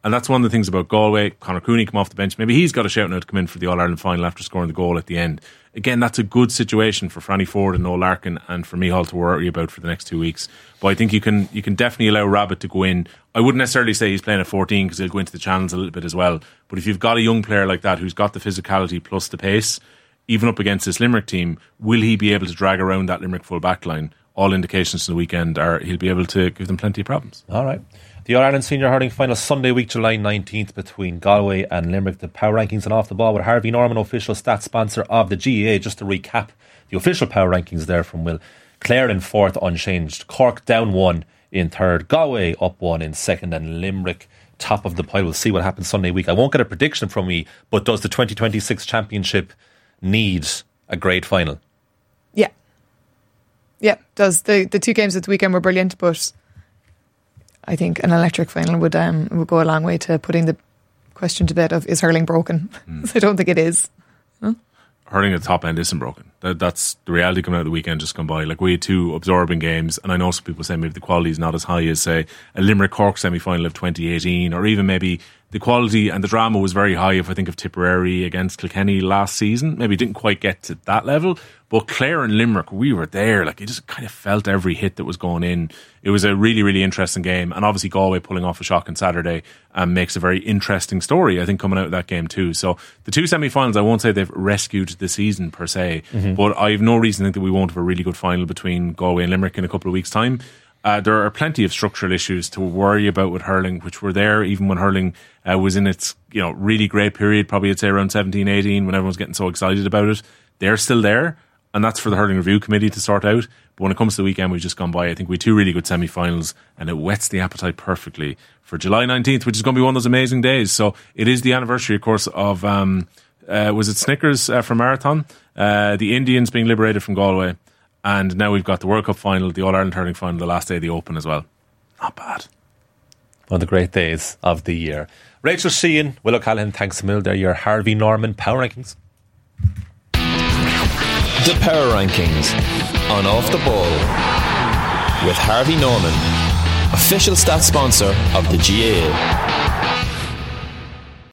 And that's one of the things about Galway. Conor Cooney come off the bench. Maybe he's got a shout now to come in for the All-Ireland final after scoring the goal at the end. Again, that's a good situation for Franny Ford and Noel Larkin and for Micheál to worry about for the next 2 weeks. But I think you can definitely allow Rabbit to go in. I wouldn't necessarily say he's playing at 14 because he'll go into the channels a little bit as well. But if you've got a young player like that who's got the physicality plus the pace, even up against this Limerick team, will he be able to drag around that Limerick full back line? All indications from the weekend are he'll be able to give them plenty of problems. All right. The All-Ireland Senior Hurling Final Sunday week, July 19th between Galway and Limerick. The Power Rankings and Off the Ball with Harvey Norman, official stats sponsor of the GAA. Just to recap the official Power Rankings there from Will. Clare in 4th unchanged. Cork down 1 in 3rd. Galway up 1 in 2nd. And Limerick top of the pile. We'll see what happens Sunday week. I won't get a prediction from me, but does the 2026 championship need a great final? Yeah. Yeah, does. The 2 games at the weekend were brilliant, but I think an electric final would go a long way to putting the question to bed of, is hurling broken? So I don't think it is. Huh? Hurling at the top end isn't broken. That's the reality coming out of the weekend just gone by. Like, we had 2 absorbing games, and I know some people say maybe the quality is not as high as, say, a Limerick-Cork semi-final of 2018, or even maybe the quality and the drama was very high if I think of Tipperary against Kilkenny last season. Maybe didn't quite get to that level, but Clare and Limerick, we were there. Like, you just kind of felt every hit that was going in. It was a really, really interesting game, and obviously Galway pulling off a shock on Saturday makes a very interesting story, I think, coming out of that game too. So the 2 semi-finals, I won't say they've rescued the season per se, but I have no reason to think that we won't have a really good final between Galway and Limerick in a couple of weeks' time. There are plenty of structural issues to worry about with hurling, which were there even when hurling was in its really great period, probably I'd say around 17, 18, when everyone's getting so excited about it. They're still there, and that's for the Hurling Review Committee to sort out. But when it comes to the weekend we've just gone by, I think we had 2 really good semi-finals, and it whets the appetite perfectly for July 19th, which is going to be one of those amazing days. So it is the anniversary, of course, of was it Snickers for Marathon? The Indians being liberated from Galway. And now we've got the World Cup final, the All-Ireland Hurling final, the last day of the Open as well. Not bad. One of the great days of the year. Rachel Sheehan, Will O'Callaghan, thanks a mil. They're your Harvey Norman Power Rankings. The Power Rankings on Off the Ball with Harvey Norman, official stats sponsor of the GAA.